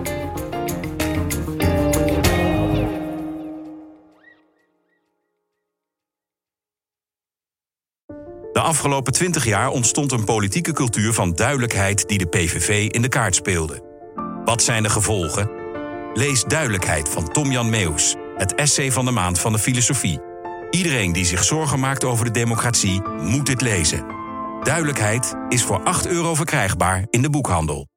S13: De afgelopen twintig jaar ontstond een politieke cultuur van duidelijkheid die de P V V in de kaart speelde. Wat zijn de gevolgen? Lees Duidelijkheid van Tom-Jan Meeuws, het essay van de maand van de filosofie. Iedereen die zich zorgen maakt over de democratie moet dit lezen. Duidelijkheid is voor acht euro verkrijgbaar in de boekhandel.